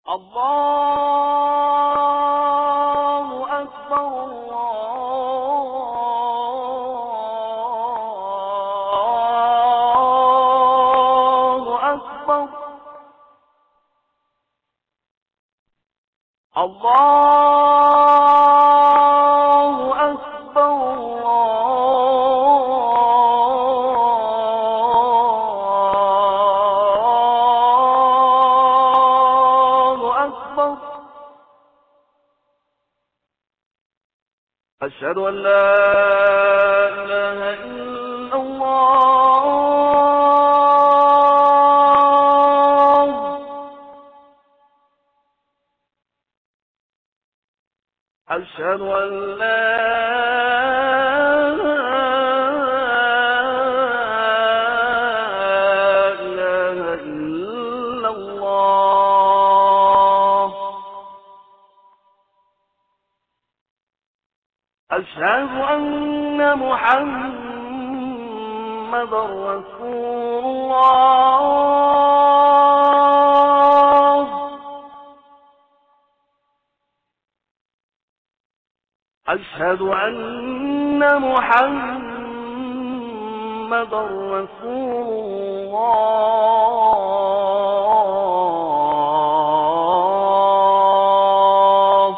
الله أكبر الله أكبر الله أكبر الله أكبر أشهد أن لا إله إلا الله أشهد أن لا إله إلا الله أشهد أن محمدا رسول الله أشهد أن محمدا رسول الله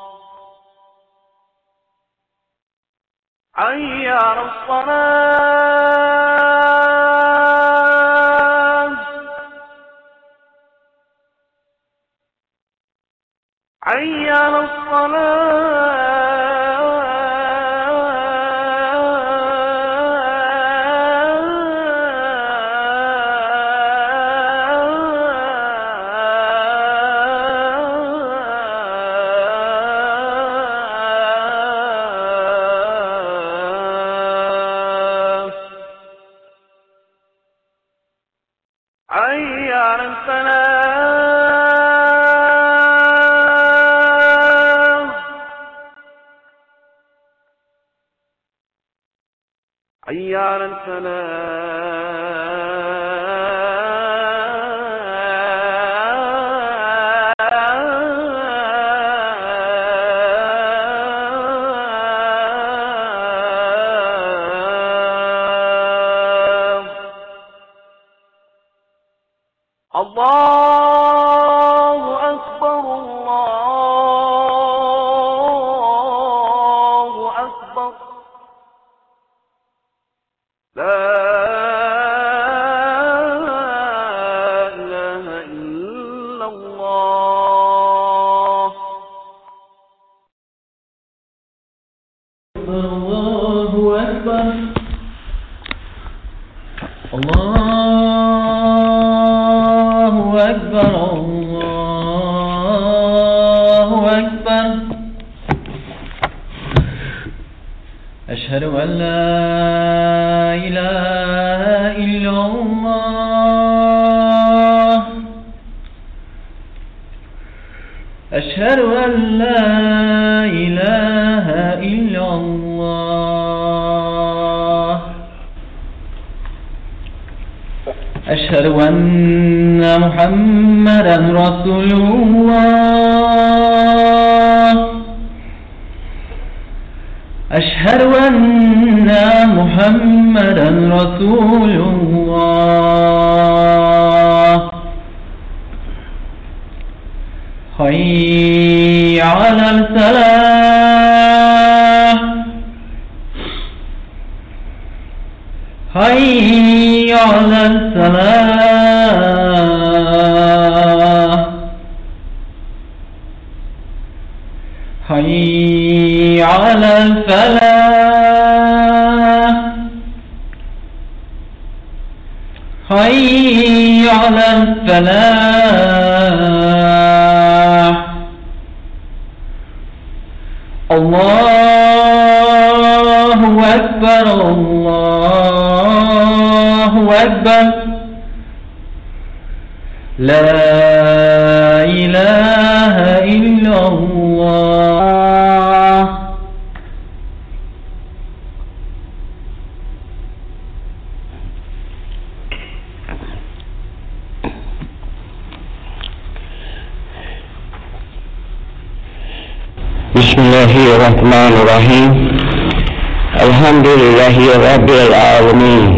حي على الصلاة حي على حي على الفلاح حي على الفلاح الله أكبر الله أكبر لا إله إلا الله الله أكبر الله أكبر الله أكبر أشهد أن لا إله إلا الله أشهد أن لا إله إلا الله أشهد أن محمدا رسول الله أشهد أن محمدا رسول الله حي على الفلاح حي على الفلاح حي على الفلاح حي على الفلاح الله أكبر الله أكبر لا إله إلا الله Bismillahirrahmanirrahim. Alhamdulillahi Rabbil Alamin.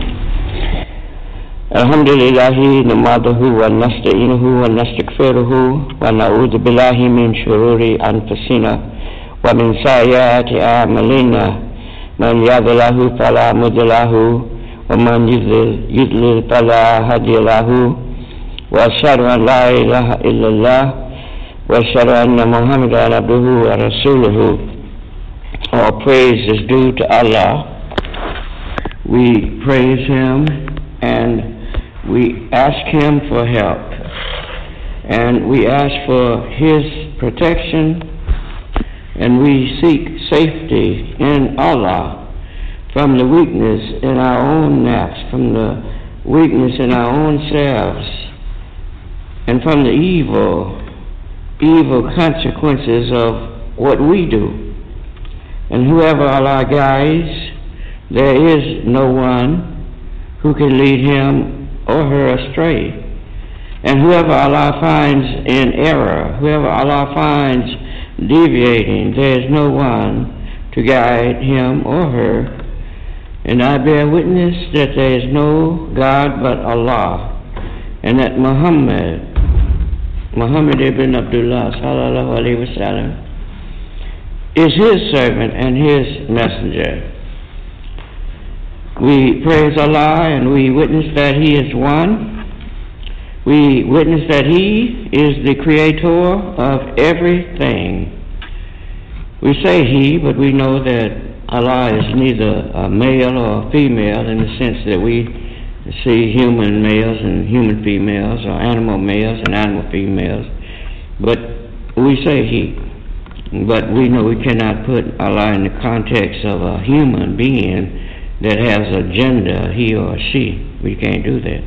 Alhamdulillahi namaduhu wa nasta'inuhu wa nastaghfiruhu wa na'udhu billahi min shururi anfusina wa min sayyiati a'malina. Man yahdihillahu fala mudilla lahu wa man yudlil fala hadiya lahu. Wa asyhadu an la ilaha illallah wa asyhadu anna Muhammadan abduhu wa rasuluhu. All praise is due to Allah. We praise Him and we ask Him for help, and we ask for His protection, and we seek safety in Allah from the weakness in our own nafs, from the weakness in our own selves, and from the evil consequences of what we do. And whoever Allah guides, there is no one who can lead him or her astray. And whoever Allah finds in error, whoever Allah finds deviating, there is no one to guide him or her. And I bear witness that there is no God but Allah, and that Muhammad ibn Abdullah sallallahu alaihi wasallam is His servant and His messenger. We praise Allah and we witness that He is one. We witness that He is the creator of everything. We say He, but we know that Allah is neither a male or a female in the sense that we see human males and human females, or animal males and animal females. But we say He. But we know we cannot put Allah in the context of a human being that has a gender, he or she. We can't do that.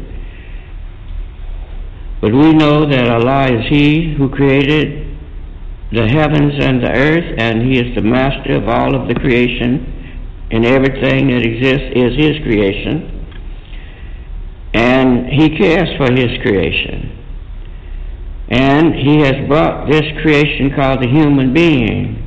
But we know that Allah is He who created the heavens and the earth, and He is the master of all of the creation, and everything that exists is His creation. And He cares for His creation. And He has brought this creation called the human being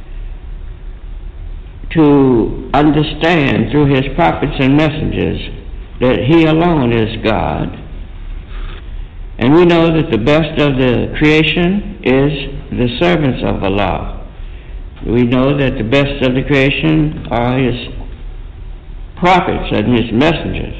to understand through His prophets and messengers that He alone is God. And we know that the best of the creation is the servants of Allah. We know that the best of the creation are His prophets and His messengers.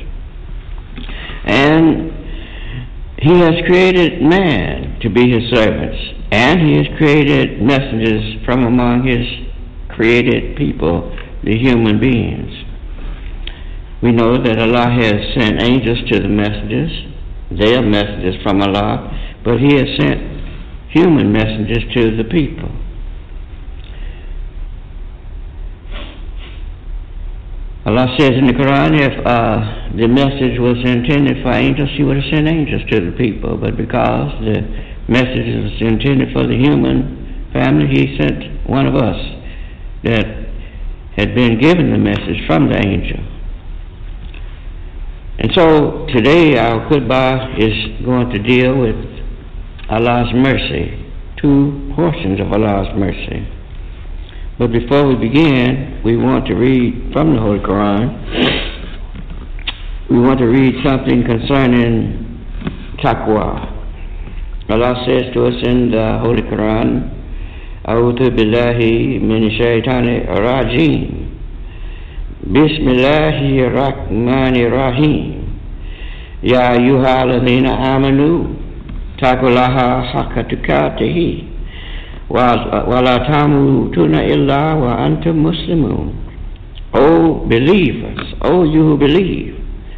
And He has created man to be His servants, and He has created messengers from among His created people, the human beings. We know that Allah has sent angels to the messengers. They are messengers from Allah, but He has sent human messengers to the people. Allah says in the Quran, if the message was intended for angels, He would have sent angels to the people. But because the message was intended for the human family, He sent one of us that had been given the message from the angel. And so today our khutbah is going to deal with Allah's mercy, two portions of Allah's mercy. But before we begin, we want to read from the Holy Quran. We want to read something concerning taqwa. Allah says to us in the Holy Quran, A'udhu billahi min shaytanir rajim. Bismillahir rahmanir rahim. Ya ayyuhalladhina amanu taqullaha haqqa tuqatih wa la tamutunna illa wa antum muslimun. O believers, O you who believe,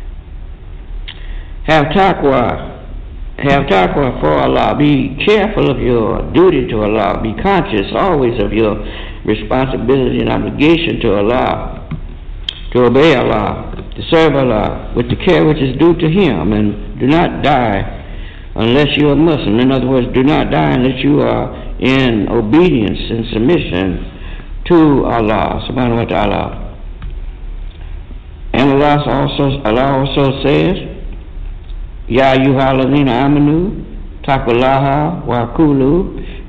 have taqwa for Allah. Be careful of your duty to Allah. Be conscious always of your responsibility and obligation to Allah, to obey Allah, to serve Allah with the care which is due to Him, and do not die unless you are Muslim. In other words, do not die unless you are in obedience and submission to Allah subhanahu wa ta'ala. And Allah also says, Ya ayyuhalladhina amanu taqullaha wa qulu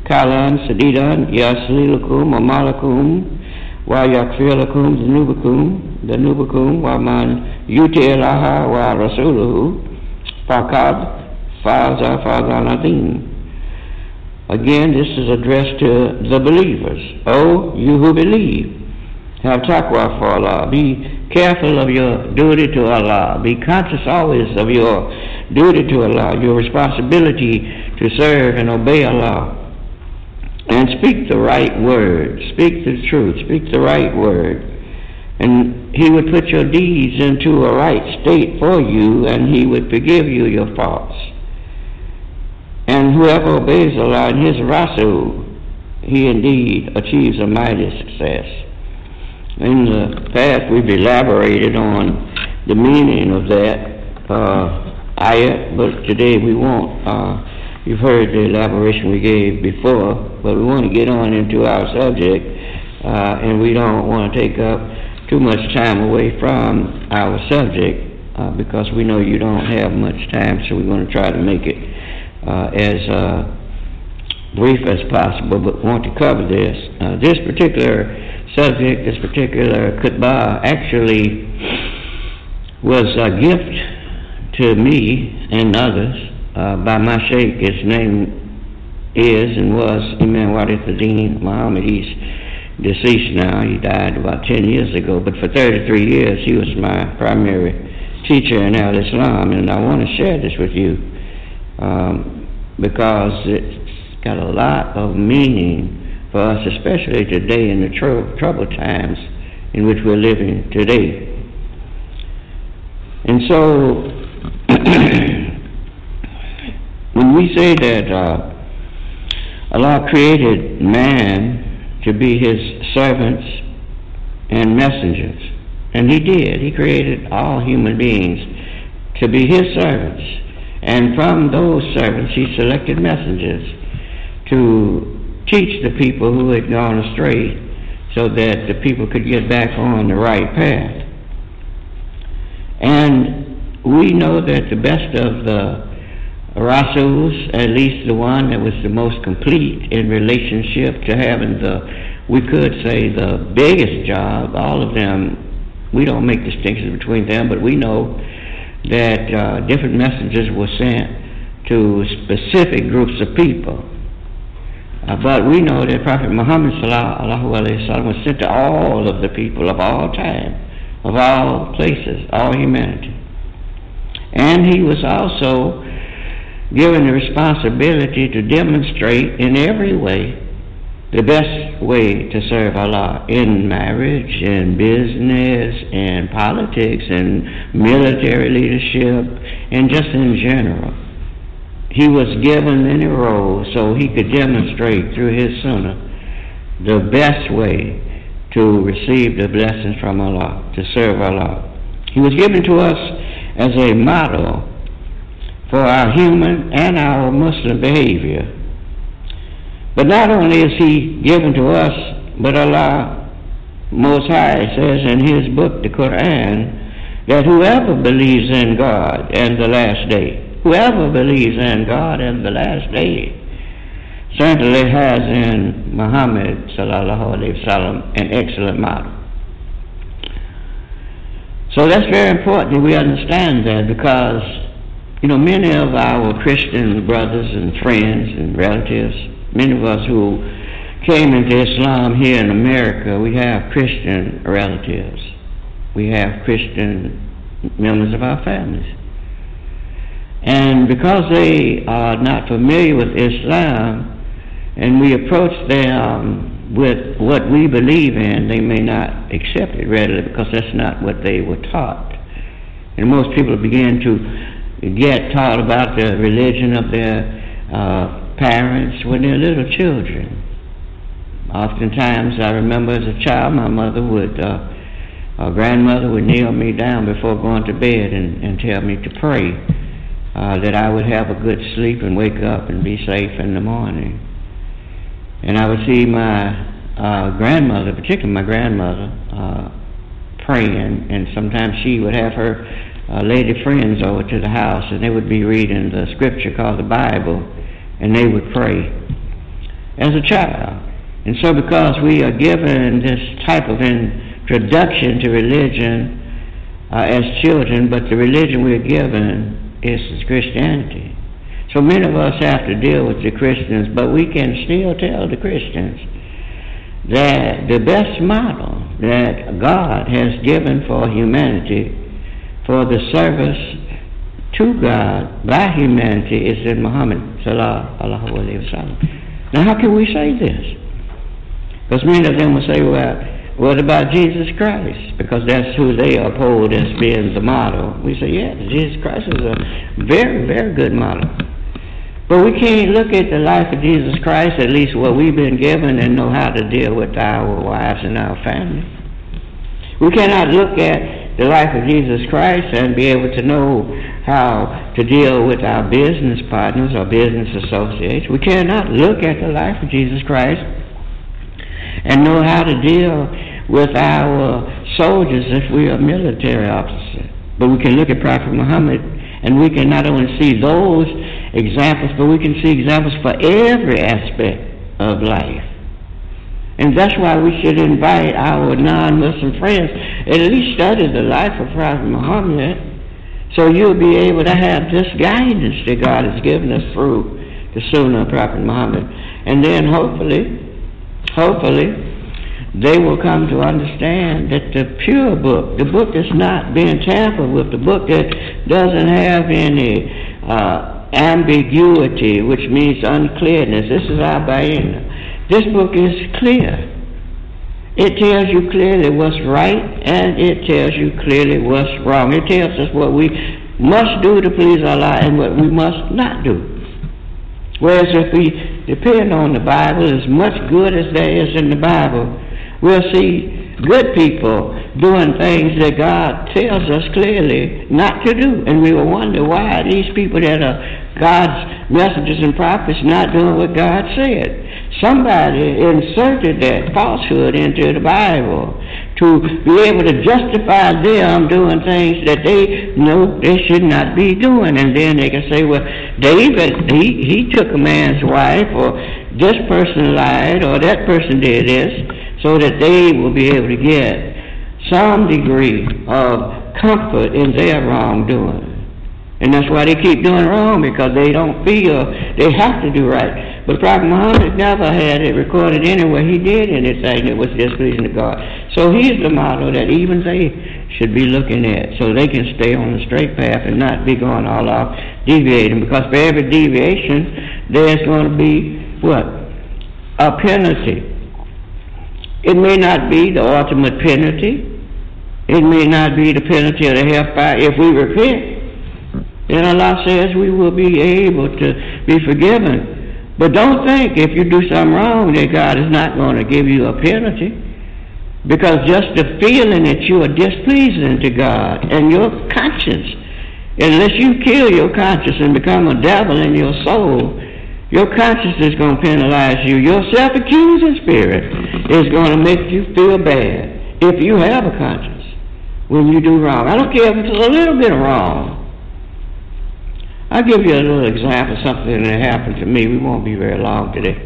Kalan, Sadidan, Yaslilukum, Amalakum, Wa Yakfilakum, the Nubakum, Wa Man Yutilaha, Wa Rasuluhu, Fakad, Faza, Fazanadim. Again, this is addressed to the believers. Oh, you who believe, have taqwa for Allah. Be careful of your duty to Allah. Be conscious always of your duty to Allah, your responsibility to serve and obey Allah. And speak the right word. Speak the truth. Speak the right word. And He would put your deeds into a right state for you, and He would forgive you your faults. And whoever obeys Allah and His Rasul, he indeed achieves a mighty success. In the past, we've elaborated on the meaning of that ayat, but today we won't. You've heard the elaboration we gave before, but we want to get on into our subject, and we don't want to take up too much time away from our subject, because we know you don't have much time, so we want to try to make it as brief as possible, but want to cover this. This particular subject, this particular khutbah, actually was a gift to me and others by my sheikh. His name is and was Imam Warithuddin Muhammad. He's deceased now. He died about 10 years ago, but for 33 years he was my primary teacher in Al-Islam, and I want to share this with you because it's got a lot of meaning for us, especially today in the troubled times in which we're living today. And so, when we say that Allah created man to be His servants and messengers, and He did. He created all human beings to be His servants. And from those servants, He selected messengers to teach the people who had gone astray so that the people could get back on the right path. And we know that the best of the Rasuls, at least the one that was the most complete in relationship to having we could say the biggest job, all of them, we don't make distinctions between them, but we know that different messengers were sent to specific groups of people. But we know that Prophet Muhammad sallallahu alaihi wasallam was sent to all of the people of all time, of all places, all humanity. And he was also given the responsibility to demonstrate in every way the best way to serve Allah in marriage, in business, in politics, in military leadership, and just in general. He was given many roles so he could demonstrate through his sunnah the best way to receive the blessings from Allah, to serve Allah. He was given to us as a model for our human and our Muslim behavior. But not only is he given to us, but Allah Most High says in His book, the Quran, that whoever believes in God and the last day, whoever believes in God and the last day, certainly has in Muhammad sallallahu alaihi wasallam an excellent model. So that's very important that we understand that, because many of our Christian brothers and friends and relatives, many of us who came into Islam here in America, we have Christian relatives. We have Christian members of our families. And because they are not familiar with Islam, and we approach them with what we believe in, they may not accept it readily because that's not what they were taught. And most people begin to get taught about the religion of their parents when they're little children. Oftentimes, I remember as a child, my mother our grandmother would kneel me down before going to bed and tell me to pray that I would have a good sleep and wake up and be safe in the morning. And I would see my grandmother, particularly my grandmother, praying, and sometimes she would have her lady friends over to the house, and they would be reading the scripture called the Bible, and they would pray. as a child. And so because we are given this type of introduction to religion as children, but the religion we're given is Christianity. So many of us have to deal with the Christians, but we can still tell the Christians that the best model that God has given for humanity, for the service to God by humanity, is in Muhammad sallallahu alaihi wasallam. Now, how can we say this? Because many of them will say, well, what about Jesus Christ? Because that's who they uphold as being the model. We say, yes, Jesus Christ is a very, very good model. But we can't look at the life of Jesus Christ, at least what we've been given, and know how to deal with our wives and our family. We cannot look at the life of Jesus Christ and be able to know how to deal with our business partners or business associates. We cannot look at the life of Jesus Christ and know how to deal with our soldiers if we are military officers. But we can look at Prophet Muhammad, and we can not only see those examples, but we can see examples for every aspect of life. And that's why we should invite our non-Muslim friends at least study the life of Prophet Muhammad, so you'll be able to have this guidance that God has given us through the Sunnah of Prophet Muhammad. And then hopefully, they will come to understand that the pure book, the book that's not being tampered with, the book that doesn't have any ambiguity, which means unclearness. This is our Bayina. This book is clear. It tells you clearly what's right, and it tells you clearly what's wrong. It tells us what we must do to please Allah and what we must not do. Whereas if we depend on the Bible, as much good as there is in the Bible, we'll see good people doing things that God tells us clearly not to do. And we will wonder why these people that are God's messengers and prophets not doing what God said. Somebody inserted that falsehood into the Bible to be able to justify them doing things that they know they should not be doing. And then they can say, well, David, he took a man's wife, or this person lied, or that person did this, so that they will be able to get some degree of comfort in their wrongdoing. And that's why they keep doing wrong, because they don't feel they have to do right. But Prophet Muhammad never had it recorded anywhere he did anything that was displeasing to God. So he's the model that even they should be looking at, so they can stay on the straight path and not be going all off deviating. Because for every deviation, there's going to be, what? A penalty. It may not be the ultimate penalty. It may not be the penalty of the hellfire. If we repent, then Allah says we will be able to be forgiven. But don't think if you do something wrong that God is not going to give you a penalty. Because just the feeling that you are displeasing to God and your conscience, unless you kill your conscience and become a devil in your soul, your conscience is going to penalize you. Your self-accusing spirit is going to make you feel bad if you have a conscience when you do wrong. I don't care if it's a little bit wrong. I'll give you a little example of something that happened to me. We won't be very long today.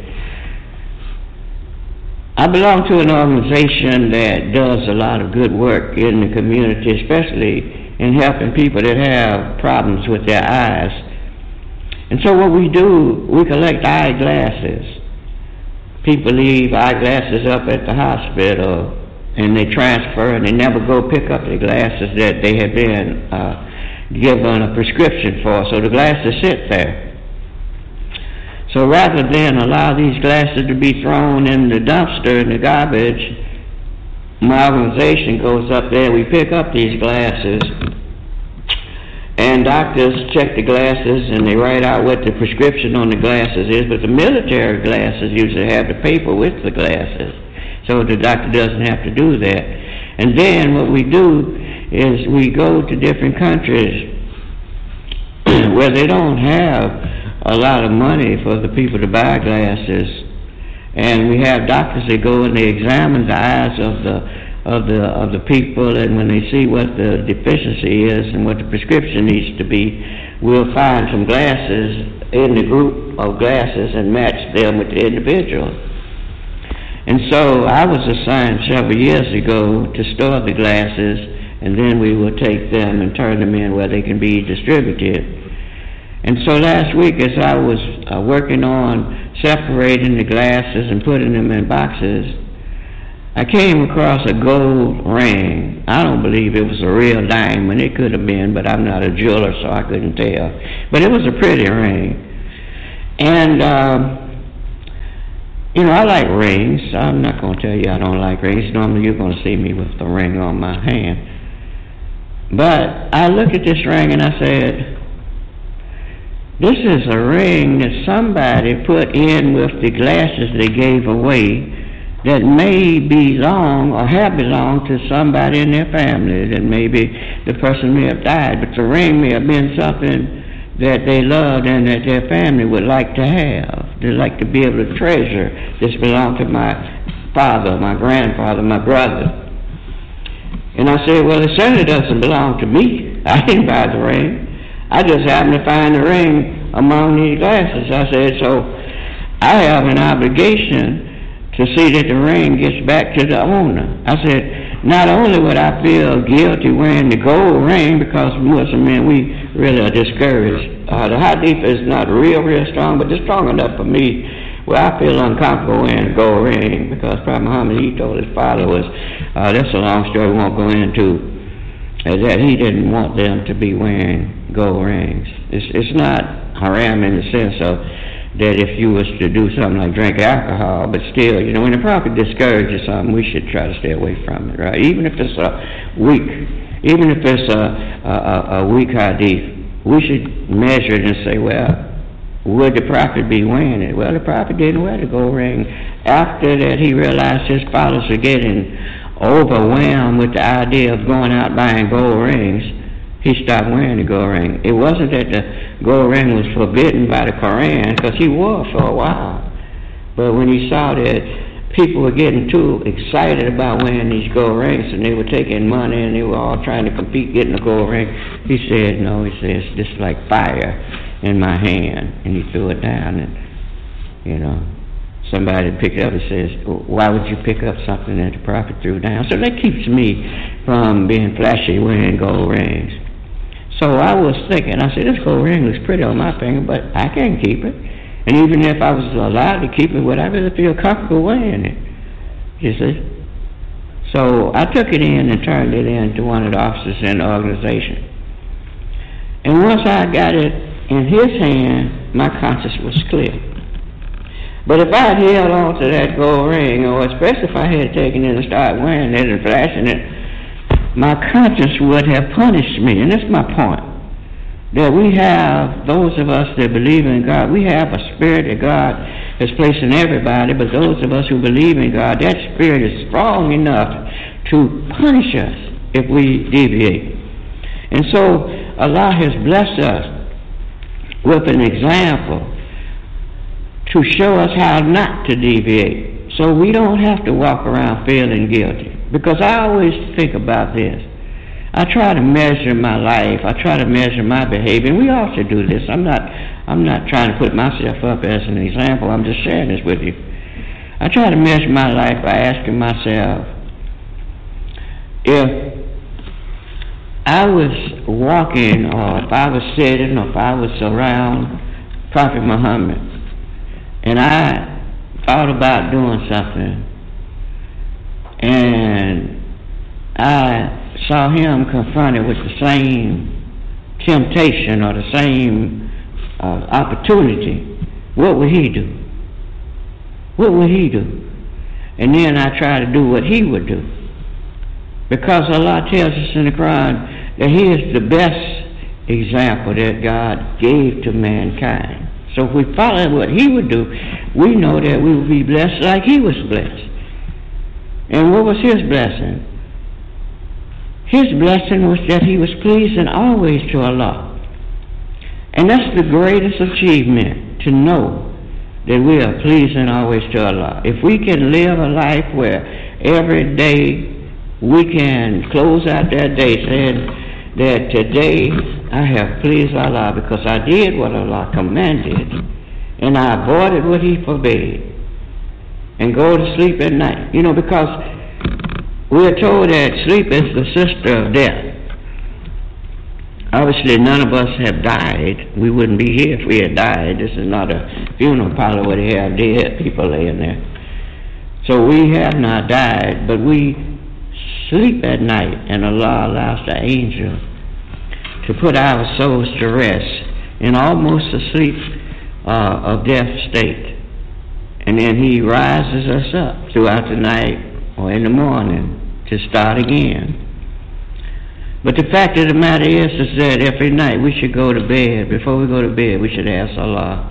I belong to an organization that does a lot of good work in the community, especially in helping people that have problems with their eyes. And so what we do, we collect eyeglasses. People leave eyeglasses up at the hospital, and they transfer, and they never go pick up the glasses that they have been given a prescription for, so the glasses sit there. So rather than allow these glasses to be thrown in the dumpster, in the garbage, my organization goes up there, we pick up these glasses, and doctors check the glasses and they write out what the prescription on the glasses is, but the military glasses usually have the paper with the glasses, so the doctor doesn't have to do that. And then what we do is we go to different countries where they don't have a lot of money for the people to buy glasses, and we have doctors that go and they examine the eyes of of the people, and when they see what the deficiency is and what the prescription needs to be, we'll find some glasses in the group of glasses and match them with the individual. And so I was assigned several years ago to store the glasses, and then we will take them and turn them in where they can be distributed. And so last week, as I was working on separating the glasses and putting them in boxes, I came across a gold ring. I don't believe it was a real diamond. It could have been, but I'm not a jeweler, so I couldn't tell. But it was a pretty ring. And, I like rings. I'm not going to tell you I don't like rings. Normally you're going to see me with the ring on my hand. But I looked at this ring and I said, this is a ring that somebody put in with the glasses they gave away that may belong or have belonged to somebody in their family, that maybe the person may have died, but the ring may have been something that they loved and that their family would like to have. They'd like to be able to treasure. This belonged to my father, my grandfather, my brother. And I said, well, it certainly doesn't belong to me. I didn't buy the ring. I just happened to find the ring among these glasses. I said, so I have an obligation to see that the ring gets back to the owner. I said, not only would I feel guilty wearing the gold ring, because Muslim men, we really are discouraged. The hadith is not real strong, but it's strong enough for me where I feel uncomfortable wearing a gold ring, because Prophet Muhammad, he told his followers, that's a long story we won't go into, that he didn't want them to be wearing gold rings. It's not haram in the sense of that if you was to do something like drink alcohol, but still, when the Prophet discourages something, we should try to stay away from it, right? Even if it's a weak hadith, we should measure it and say, well, would the Prophet be wearing it? Well, the Prophet didn't wear the gold ring. After that, he realized his followers were getting overwhelmed with the idea of going out buying gold rings. He stopped wearing the gold ring. It wasn't that the gold ring was forbidden by the Quran, because he wore it for a while. But when he saw that people were getting too excited about wearing these gold rings, and they were taking money, and they were all trying to compete getting a gold ring, he said, no, he says, this is like fire in my hand. And he threw it down, and, somebody picked it up and says, why would you pick up something that the Prophet threw down? So that keeps me from being flashy wearing gold rings. So I was thinking, I said, this gold ring looks pretty on my finger, but I can't keep it. And even if I was allowed to keep it, would I really feel comfortable wearing it? You see? So I took it in and turned it in to one of the officers in the organization. And once I got it in his hand, my conscience was clear. But if I had held on to that gold ring, or especially if I had taken it and started wearing it and flashing it, my conscience would have punished me. And that's my point. That we have, those of us that believe in God, we have a spirit that God has placed in everybody, but those of us who believe in God, that spirit is strong enough to punish us if we deviate. And so Allah has blessed us with an example to show us how not to deviate. So we don't have to walk around feeling guilty. Because I always think about this. I try to measure my life. I try to measure my behavior. And we all should do this. I'm not trying to put myself up as an example. I'm just sharing this with you. I try to measure my life by asking myself, if I was walking, or if I was sitting, or if I was around Prophet Muhammad, and I thought about doing something, and I saw him confronted with the same temptation or the same opportunity, what would he do? What would he do? And then I try to do what he would do. Because Allah tells us in the Quran that he is the best example that God gave to mankind. So if we follow what he would do, we know that we will be blessed like he was blessed. And what was his blessing? His blessing was that he was pleasing always to Allah. And that's the greatest achievement, to know that we are pleasing always to Allah. If we can live a life where every day we can close out that day saying that today I have pleased Allah because I did what Allah commanded and I avoided what He forbade, and go to sleep at night. You know, because we're told that sleep is the sister of death. Obviously, none of us have died. We wouldn't be here if we had died. This is not a funeral parlor where they have dead people laying there. So we have not died, but we sleep at night, and Allah allows the angel to put our souls to rest in almost a sleep of death state. And then He rises us up throughout the night or in the morning to start again. But the fact of the matter is that every night we should go to bed. Before we go to bed, we should ask Allah.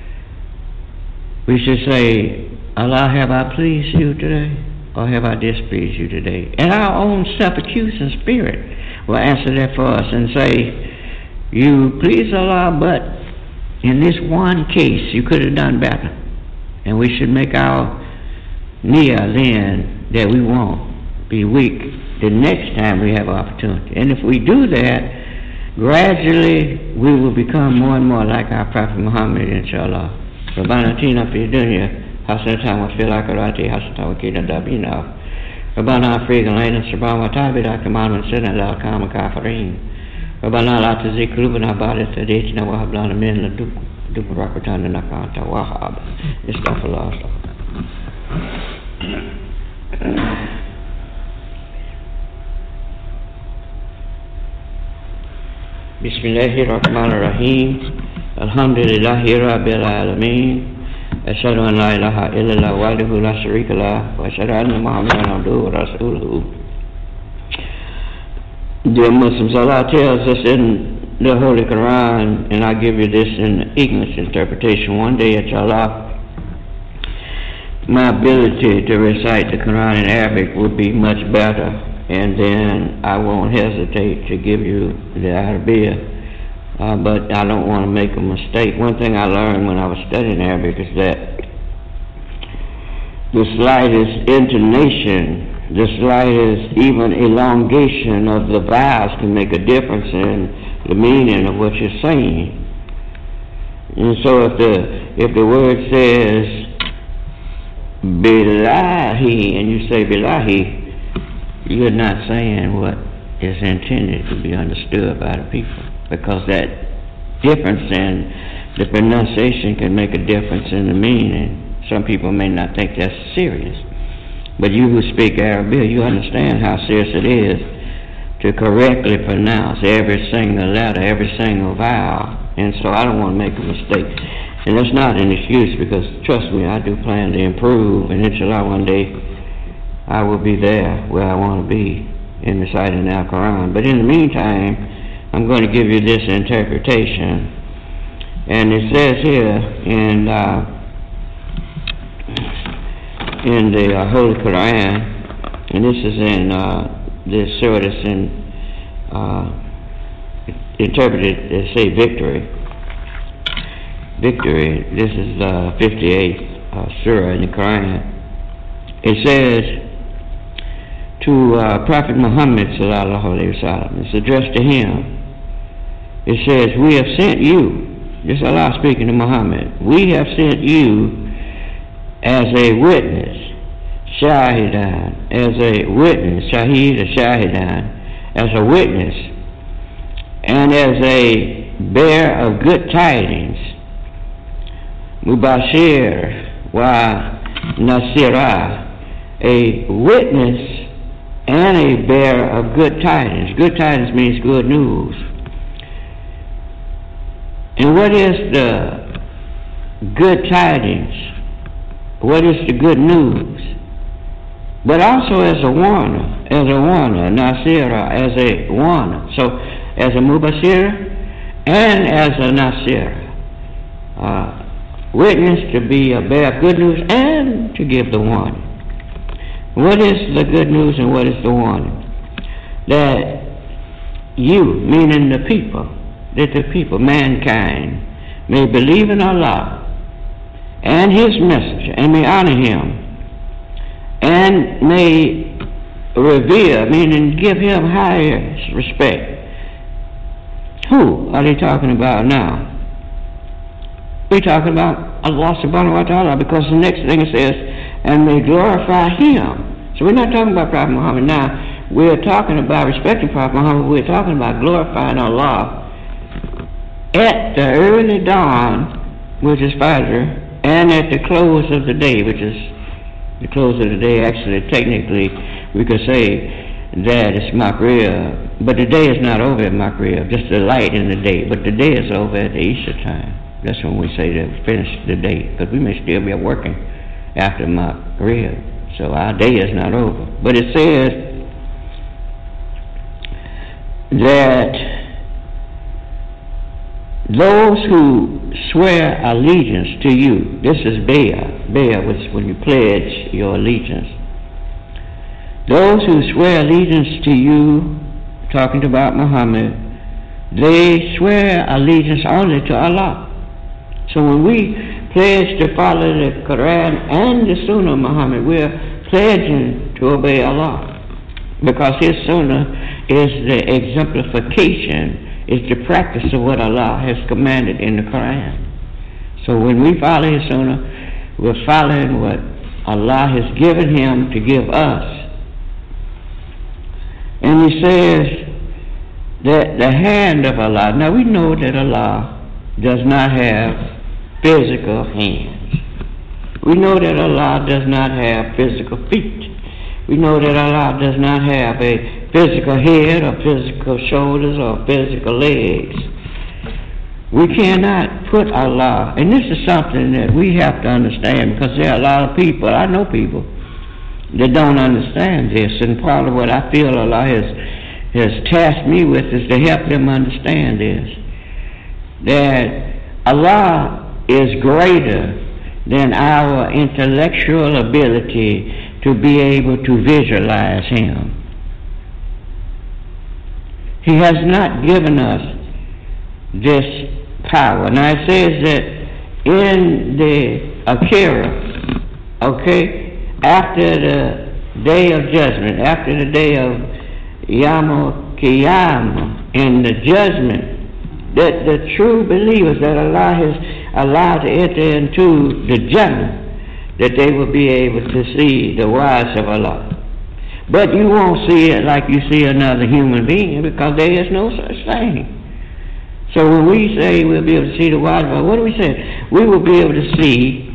We should say, Allah, have I pleased you today? Or have I displeased you today? And our own self-accusing spirit will answer that for us and say, you please Allah, but in this one case, you could have done better. And we should make our niyyah then that we won't be weak the next time we have opportunity. And if we do that, gradually we will become more and more like our Prophet Muhammad, inshallah. Rabbana atina fi dunya hasanatan wa fil akhirati hasanatan wa qina adhaban nar. Rabbana afrigh alaina sabran wa tabi'na kama anzalna ala al-qawmi kafirin. Rabbana la tuzigh qulubana ba'da idh hadaytana wa hab lana min ladunka rahmatan innaka antal wahhab. Astaghfirullah. Bismillahirrahmanirrahim. Alhamdulillahi Rabbil Alameen. Ashhadu an la ilaha illallah wahdahu la sharika lah wa ashhadu anna Muhammadan abduhu wa rasuluhu. Dear Muslims, Allah tells us in the Holy Quran, and I give you this in the English interpretation. One day, inshallah, my ability to recite the Quran in Arabic will be much better, and then I won't hesitate to give you the Arabiya. But I don't want to make a mistake. One thing I learned when I was studying Arabic is that the slightest intonation, the slightest even elongation of the vowels can make a difference in the meaning of what you're saying. And so if the word says billahi and you say billahi, you're not saying what is intended to be understood by the people, because that difference in the pronunciation can make a difference in the meaning. Some people may not think that's serious, but you who speak Arabic, you understand how serious it is to correctly pronounce every single letter, every single vowel. And so I don't want to make a mistake. And that's not an excuse, because trust me, I do plan to improve, and inshallah one day I will be there where I want to be in reciting the Al-Quran. But in the meantime, I'm going to give you this interpretation. And it says here in the Holy Quran, and this is in this surah that's interpreted as say victory. Victory. This is 58th surah in the Quran. It says to Prophet Muhammad sallallahu alaihi wasallam. It's addressed to him. It says, we have sent you, this is Allah speaking to Muhammad, we have sent you as a witness, shahidan, as a witness, shahid or shahidan, as a witness, and as a bearer of good tidings, mubashir wa nasira, a witness and a bearer of good tidings. Good tidings means good news. And what is the good tidings? What is the good news? But also as a warner, nasira, as a warner. So as a mubashir and as a nasira. Witness, to be a bearer of good news and to give the warning. What is the good news and what is the warning? That you, meaning the people, that the people, mankind, may believe in Allah and His messenger, and may honor Him, and may revere, meaning give him highest respect. Who are they talking about now? We're talking about Allah subhanahu wa ta'ala, because the next thing it says, and they glorify him. So we're not talking about Prophet Muhammad now. We're talking about respecting Prophet Muhammad. We're talking about glorifying Allah at the early dawn, which is Fajr, and at the close of the day, which is the close of the day. Actually, technically, we could say that it's Maghrib, but the day is not over at Maghrib, just the light in the day. But the day is over at the Easter time. That's when we say that we finished the day, because we may still be working after Maghrib. So our day is not over. But it says that those who swear allegiance to you, this is Bay'ah, which is when you pledge your allegiance. Those who swear allegiance to you, talking about Muhammad, they swear allegiance only to Allah. So when we pledge to follow the Quran and the Sunnah of Muhammad, we're pledging to obey Allah, because his Sunnah is the exemplification, is the practice of what Allah has commanded in the Quran. So when we follow his Sunnah, we're following what Allah has given him to give us. And he says that the hand of Allah, now we know that Allah does not have physical hands. We know that Allah does not have physical feet. We know that Allah does not have a physical head or physical shoulders or physical legs. We cannot put Allah, and this is something that we have to understand, because there are a lot of people, I know people, that don't understand this, and part of what I feel Allah has tasked me with is to help them understand this, that Allah is greater than our intellectual ability to be able to visualize him. He has not given us this power. Now it says that in the Akira, okay, after the day of judgment, after the day of Yom Qiyamah, in the judgment, that the true believers that Allah has allowed to enter into the Jannah, that they will be able to see the wise of Allah. But you won't see it like you see another human being, because there is no such thing. So when we say we'll be able to see the wise of Allah, what do we say? We will be able to see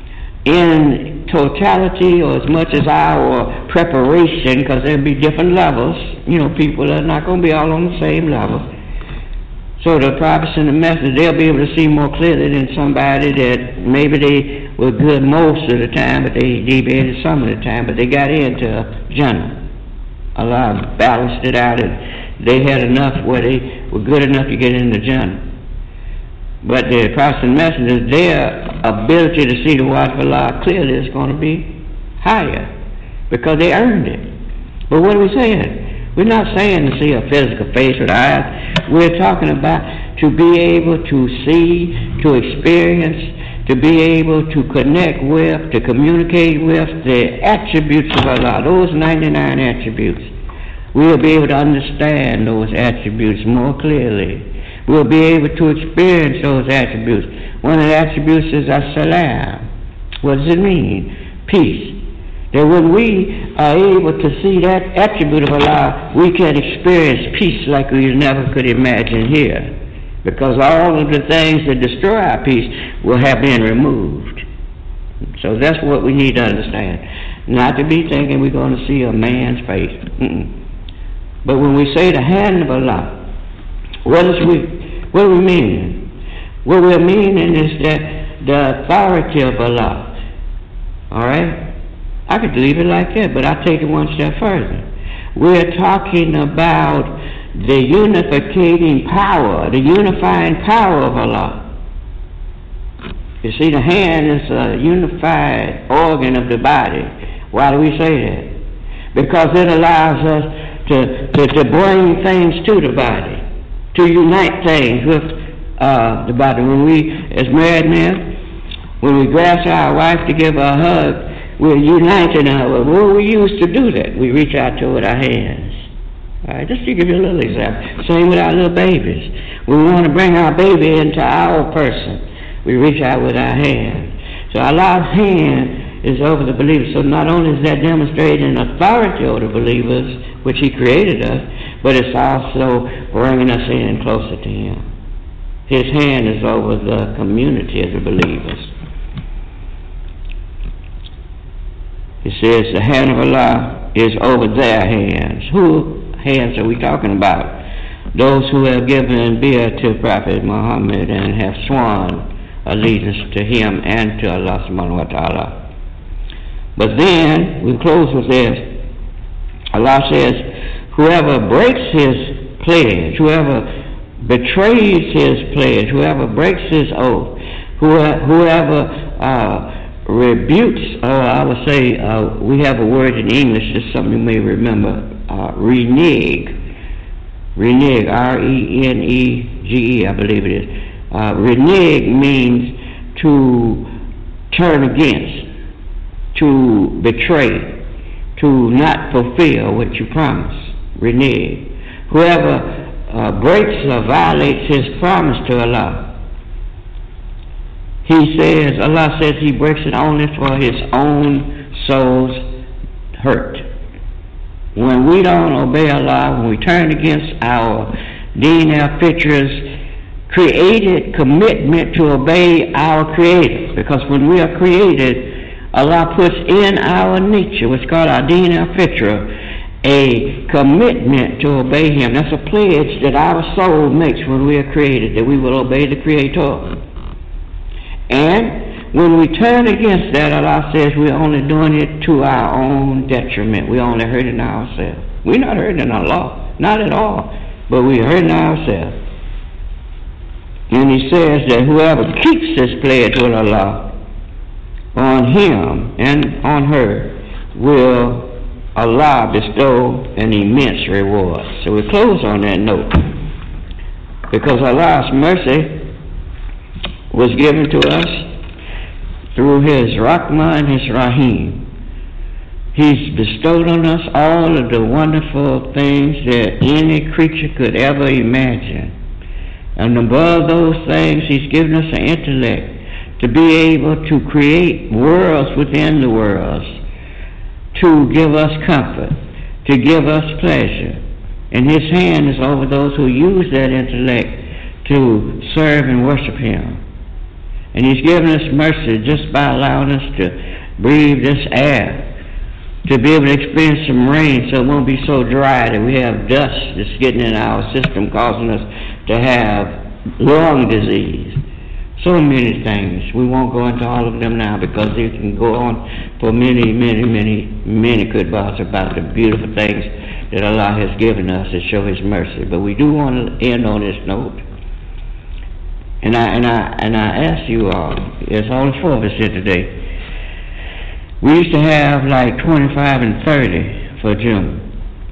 in totality, or as much as our preparation, because there'll be different levels. You know, people are not going to be all on the same level. So the prophets and the messengers, they'll be able to see more clearly than somebody that maybe they were good most of the time, but they deviated some of the time, but they got into Jannah. Allah balanced it out, and they had enough where they were good enough to get into Jannah. But the prophets and messengers, their ability to see the wise of Allah clearly is going to be higher, because they earned it. But what are we saying? We're not saying to see a physical face with eyes. We're talking about to be able to see, to experience, to be able to connect with, to communicate with the attributes of Allah, those 99 attributes. We'll be able to understand those attributes more clearly. We'll be able to experience those attributes. One of the attributes is as-salam. What does it mean? Peace. That when we are able to see that attribute of Allah, we can experience peace like we never could imagine here. Because all of the things that destroy our peace will have been removed. So that's what we need to understand. Not to be thinking we're going to see a man's face. But when we say the hand of Allah, what do we mean? What we're meaning is that the authority of Allah. Alright? I could leave it like that, but I'll take it one step further. We're talking about the unificating power, the unifying power of Allah. You see, the hand is a unified organ of the body. Why do we say that? Because it allows us to bring things to the body, to unite things with the body. When we, as married men, when we grasp our wife to give her a hug, we're united now. Well, we used to do that. We reach out to it with our hands. All right, just to give you a little example. Same with our little babies. We want to bring our baby into our person. We reach out with our hands. So Allah's hand is over the believers. So not only is that demonstrating authority over the believers, which He created us, but it's also bringing us in closer to Him. His hand is over the community of the believers. It says the hand of Allah is over their hands. Who hands are we talking about? Those who have given beer to Prophet Muhammad and have sworn allegiance to him and to Allah subhanahu wa ta'ala. But then we close with this. Allah says, whoever breaks his pledge, whoever betrays his pledge, whoever breaks his oath, whoever rebukes, or I would say, we have a word in English, just something you may remember, renege. Renege, R-E-N-E-G-E, I believe it is. Renege means to turn against, to betray, to not fulfill what you promise. Renege. Whoever breaks or violates his promise to Allah, Allah says he breaks it only for his own soul's hurt. When we don't obey Allah, when we turn against our deen, our fitrah's created commitment to obey our Creator, because when we are created, Allah puts in our nature, what's called our deen, our fitrah, a commitment to obey Him. That's a pledge that our soul makes when we are created, that we will obey the Creator. And when we turn against that, Allah says we're only doing it to our own detriment. We're only hurting ourselves. We're not hurting Allah, not at all, but we're hurting ourselves. And He says that whoever keeps this pledge with Allah, on him and on her will Allah bestow an immense reward. So we close on that note, because Allah's mercy was given to us through His Rahmah and His Rahim. He's bestowed on us all of the wonderful things that any creature could ever imagine. And above those things, He's given us an intellect to be able to create worlds within the worlds, to give us comfort, to give us pleasure. And His hand is over those who use that intellect to serve and worship Him. And He's given us mercy just by allowing us to breathe this air, to be able to experience some rain so it won't be so dry that we have dust that's getting in our system, causing us to have lung disease. So many things. We won't go into all of them now, because they can go on for many khutbahs about the beautiful things that Allah has given us to show His mercy. But we do want to end on this note. And I ask you all, there's only 4 of us here today. We used to have like 25 and 30 for June.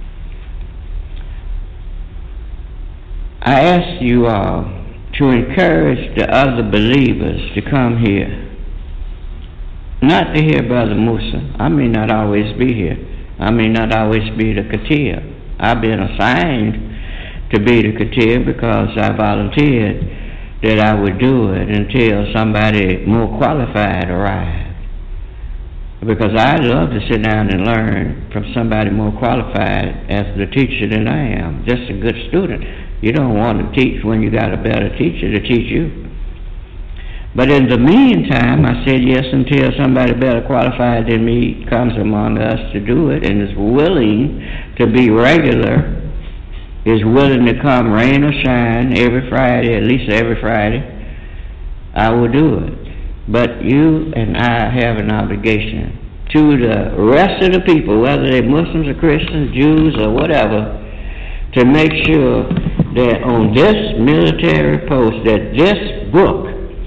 I ask you all to encourage the other believers to come here. Not to hear Brother Musa. I may not always be here. I may not always be the Katir. I've been assigned to be the Katir because I volunteered that I would do it until somebody more qualified arrived. Because I love to sit down and learn from somebody more qualified as the teacher than I am. Just a good student. You don't want to teach when you got a better teacher to teach you. But in the meantime, I said yes until somebody better qualified than me comes among us to do it and is willing to be regular, is willing to come rain or shine every Friday, at least every Friday, I will do it. But you and I have an obligation to the rest of the people, whether they're Muslims or Christians, Jews or whatever, to make sure that on this military post, that this book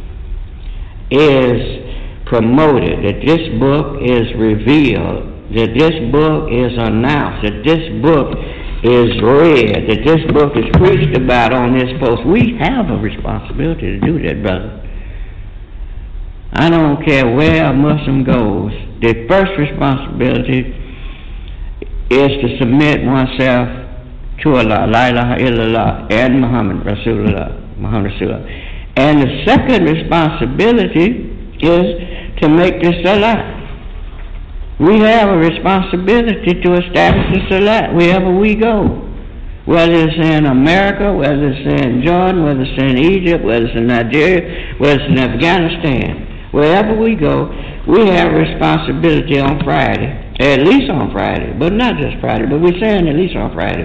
is promoted, that this book is revealed, that this book is announced, that this book is read, that this book is preached about on this post. We have a responsibility to do that, brother. I don't care where a Muslim goes, the first responsibility is to submit oneself to Allah, La ilaha illallah, and Muhammad Rasulullah. And the second responsibility is to make the salah. We have a responsibility to establish the salah wherever we go. Whether it's in America, whether it's in Jordan, whether it's in Egypt, whether it's in Nigeria, whether it's in Afghanistan. Wherever we go, we have a responsibility on Friday, at least on Friday, but not just Friday, but we're saying at least on Friday,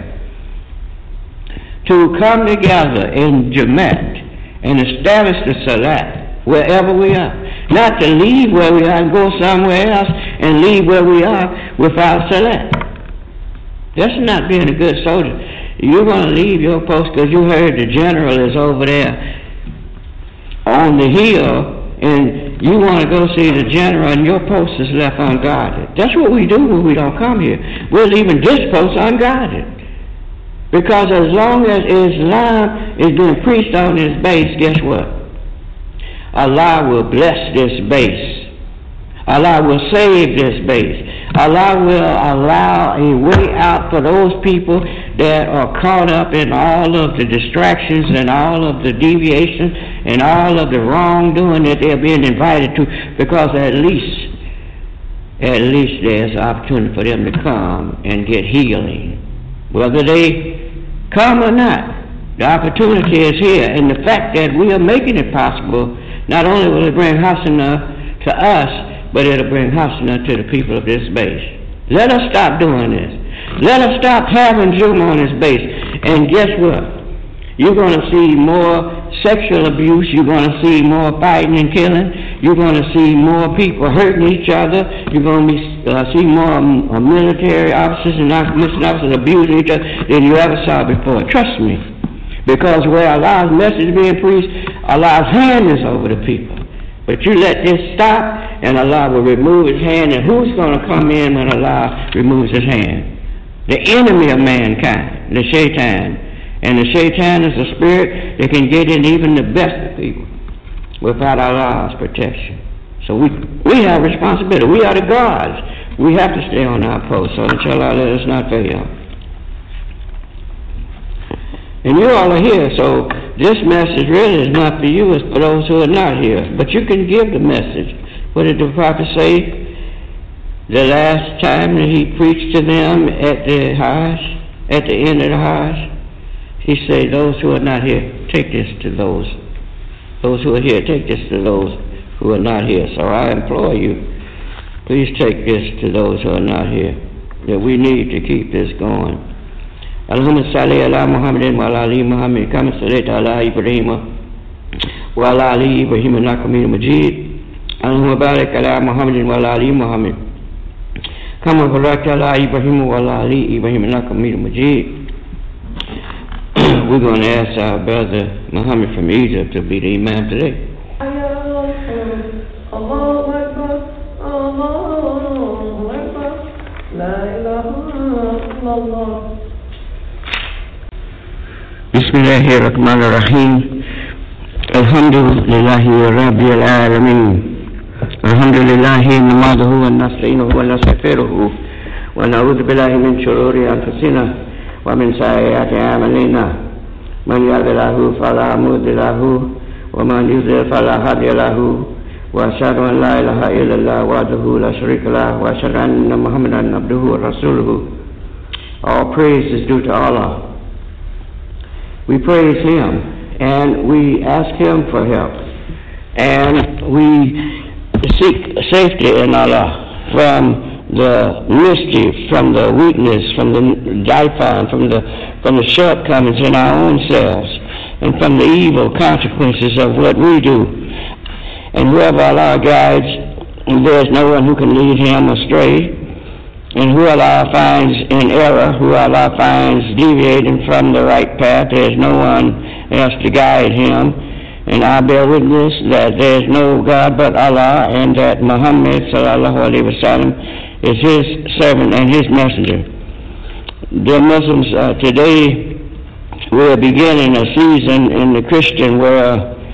to come together in Jamaat and establish the salah wherever we are. Not to leave where we are and go somewhere else and leave where we are without salah. That's not being a good soldier. You're going to leave your post because you heard the general is over there on the hill, and you want to go see the general and your post is left unguarded. That's what we do when we don't come here. We're leaving this post unguarded. Because as long as Islam is being preached on this base, guess what? Allah will bless this base. Allah will save this base. Allah will allow a way out for those people that are caught up in all of the distractions and all of the deviation and all of the wrongdoing that they're being invited to, because at least there's an opportunity for them to come and get healing. Whether they come or not, the opportunity is here. And the fact that we are making it possible, not only will it bring Hasana to us, but it'll bring Hasana to the people of this base. Let us stop doing this. Let us stop having Zoom on this base. And guess what? You're going to see more sexual abuse. You're going to see more fighting and killing. You're going to see more people hurting each other. You're going to see more military officers and mission officers abusing each other than you ever saw before. Trust me. Because where Allah's message is being preached, Allah's hand is over the people. But you let this stop, and Allah will remove His hand. And who's going to come in when Allah removes His hand? The enemy of mankind, the shaitan. And the shaitan is a spirit that can get in even the best of people without Allah's protection. So we have responsibility. We are the guards. We have to stay on our post. So inshallah, let us not fail. And you all are here, so this message really is not for you, it's for those who are not here. But you can give the message. What did the prophet say the last time that he preached to them at the Hajj, at the end of the Hajj? He said, those who are not here, take this to those. Those who are here, take this to those who are not here. So I implore you, please take this to those who are not here, that we need to keep this going. Allahumma salli ala Muhammadin wa ala ali Muhammad kama sallaita ala Ibrahim wa ala ali Ibrahim innaka Hamidum Majid. Allahumma barik ala Muhammadin wa ala ali Muhammad kama barakta ala Ibrahim wa ala ali Ibrahim innaka Hamidum Majid. We're going to ask our brother Muhammad from Egypt to be the Imam today. Allahu Akbar, Allahu Akbar, La ilaha illallah. Bismillahirrahmanirrahim. Alhamdulillahi Rabbil Alameen. Alhamdulillahi namaduhu wa nasta'inuhu wa nastaghfiruhu wa na'udhu billahi min shururi anfusina wa min sayyiati a'malina. Man yahdihillahu fala mudilla lahu wa man yudlil fala hadiya lahu. Wa ashhadu an la ilaha illallah wahdahu la sharika lahu wa ashhadu anna Muhammadan abduhu wa rasuluhu. All praise is due to Allah. We praise Him, and we ask Him for help, and we seek safety in Allah from the mischief, from the weakness, from the daifan, from the shortcomings in our own selves, and from the evil consequences of what we do. And whoever Allah guides, there is no one who can lead him astray. And who Allah finds in error, who Allah finds deviating from the right path, there is no one else to guide him. And I bear witness that there is no God but Allah, and that Muhammad sallallahu alaihi wasallam is His servant and His messenger. Dear Muslims, today we are beginning a season in the Christian world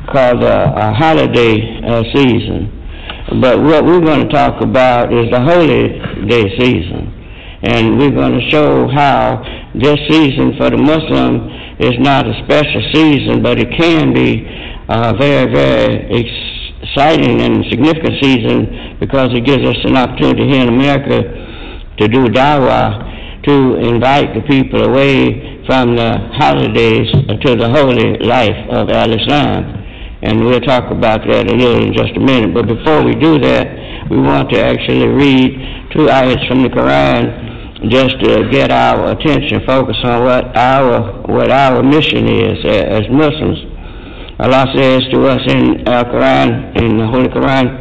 called a holiday season. But what we're going to talk about is the holy day season. And we're going to show how this season for the Muslim is not a special season, but it can be a very, very exciting and significant season because it gives us an opportunity here in America to do dawah, to invite the people away from the holidays to the holy life of Al-Islam. And we'll talk about that a little in just a minute. But before we do that, we want to actually read 2 ayats from the Quran just to get our attention focused on what our mission is as Muslims. Allah says to us in Al-Quran, in the Holy Quran,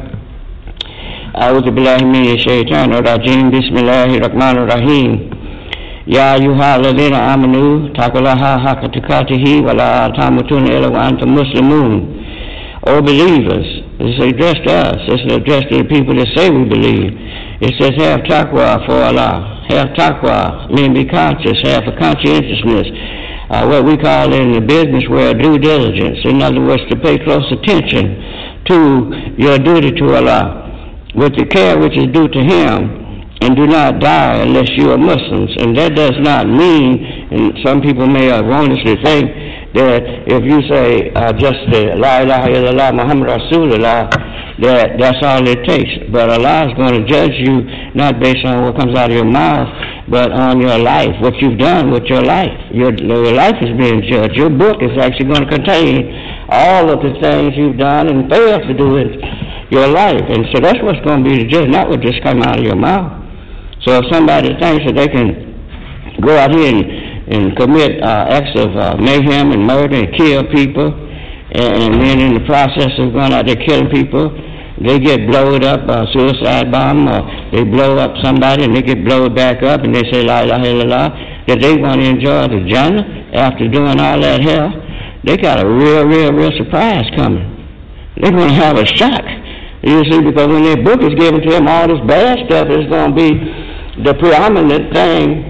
أعوذ بالله من الشيطان الرجيم بسم الله الرحمن الرحيم يا أيها الذين آمنوا اتقوا الله حق تقاته ولا تموتن إلا وأنتم مسلمون. O believers, this is addressed to us. This is addressed to the people that say we believe. It says have taqwa for Allah. Have taqwa, mean be conscious, have a conscientiousness. What we call in the business world due diligence. In other words, to pay close attention to your duty to Allah with the care which is due to Him, and do not die unless you are Muslims. And that does not mean, and some people may erroneously think, that if you say just La ilaha illallah Muhammad Rasulullah, that's all it takes. But Allah is going to judge you not based on what comes out of your mouth, but on your life, what you've done with your life. Your life is being judged. Your book is actually going to contain all of the things you've done and failed to do in your life. And so that's what's going to be the judge, not what just come out of your mouth. So if somebody thinks that they can go out here and commit acts of mayhem and murder and kill people, and then in the process of going out there killing people, they get blowed up, suicide bomb, or they blow up somebody and they get blowed back up and they say La ilaha illallah, that they want to enjoy the Jannah after doing all that hell, they got a real surprise coming. They're going to have a shock, you see, because when their book is given to them, all this bad stuff is going to be the predominant thing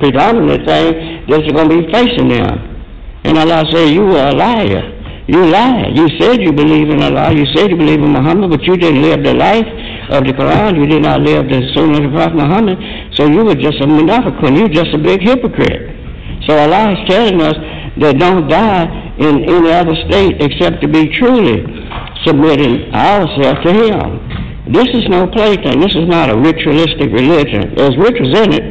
that's going to be facing them. And Allah said, you are a liar. You lied. You said you believe in Allah. You said you believe in Muhammad, but you didn't live the life of the Quran. You did not live the Sunnah of the Prophet Muhammad. So you were just a munafiqun. You were just a big hypocrite. So Allah is telling us that don't die in any other state except to be truly submitting ourselves to Him. This is no plaything. This is not a ritualistic religion. There's rituals in it.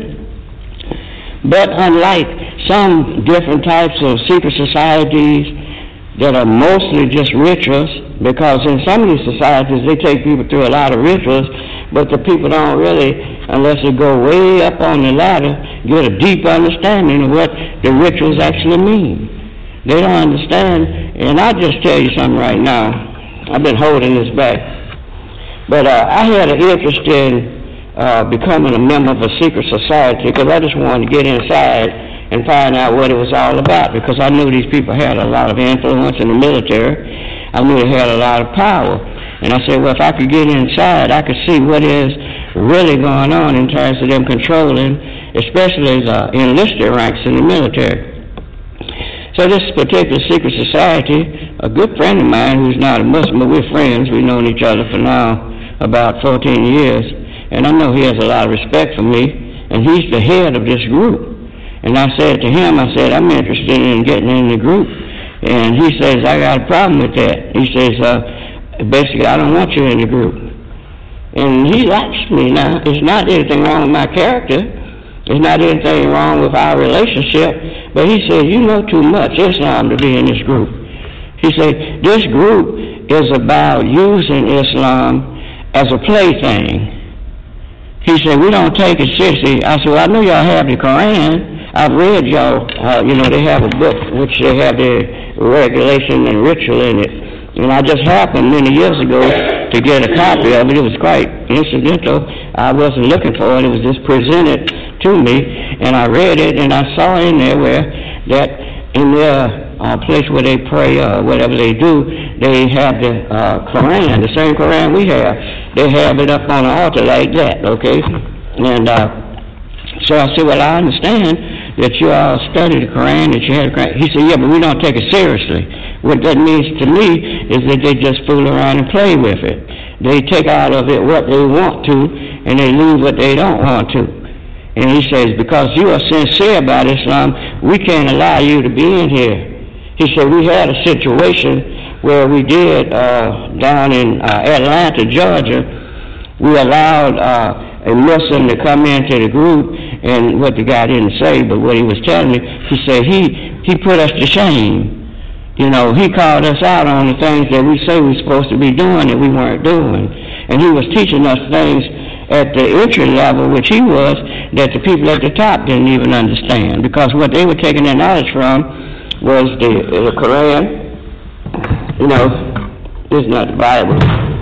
But unlike some different types of secret societies that are mostly just rituals, because in some of these societies they take people through a lot of rituals, but the people don't really, unless they go way up on the ladder, get a deep understanding of what the rituals actually mean. They don't understand, and I'll just tell you something right now. I've been holding this back. But I had an interest in becoming a member of a secret society because I just wanted to get inside and find out what it was all about, because I knew these people had a lot of influence in the military. I knew they had a lot of power. And I said, well, if I could get inside, I could see what is really going on in terms of them controlling, especially the enlisted ranks in the military. So this particular secret society, a good friend of mine who's not a Muslim, but we're friends, we've known each other for now about 14 years, and I know he has a lot of respect for me, and he's the head of this group. And I said to him, I said, I'm interested in getting in the group. And he says, I got a problem with that. He says, basically, I don't want you in the group. And he likes me now. There's not anything wrong with my character. There's not anything wrong with our relationship. But he said, you know too much Islam to be in this group. He said, this group is about using Islam as a plaything. He said, we don't take it seriously. I said, well, I know y'all have the Quran. I've read y'all, they have a book which they have the regulation and ritual in it. And I just happened many years ago to get a copy of it. It was quite incidental. I wasn't looking for it. It was just presented to me. And I read it, and I saw in there where that in their place where they pray or whatever they do, they have the Quran, the same Quran we have. They have it up on the altar like that, okay? And so I said, well, I understand that you all study the Quran, that you had the Quran. He said, yeah, but we don't take it seriously. What that means to me is that they just fool around and play with it. They take out of it what they want to, and they leave what they don't want to. And he says, because you are sincere about Islam, we can't allow you to be in here. He said, we had a situation where we did down in Atlanta, Georgia. We allowed a Muslim to come into the group, and what the guy didn't say, but what he was telling me, he said he put us to shame. You know, he called us out on the things that we say we're supposed to be doing that we weren't doing. And he was teaching us things at the entry level, which he was, that the people at the top didn't even understand. Because what they were taking their knowledge from was the Quran. You know, it's not the Bible.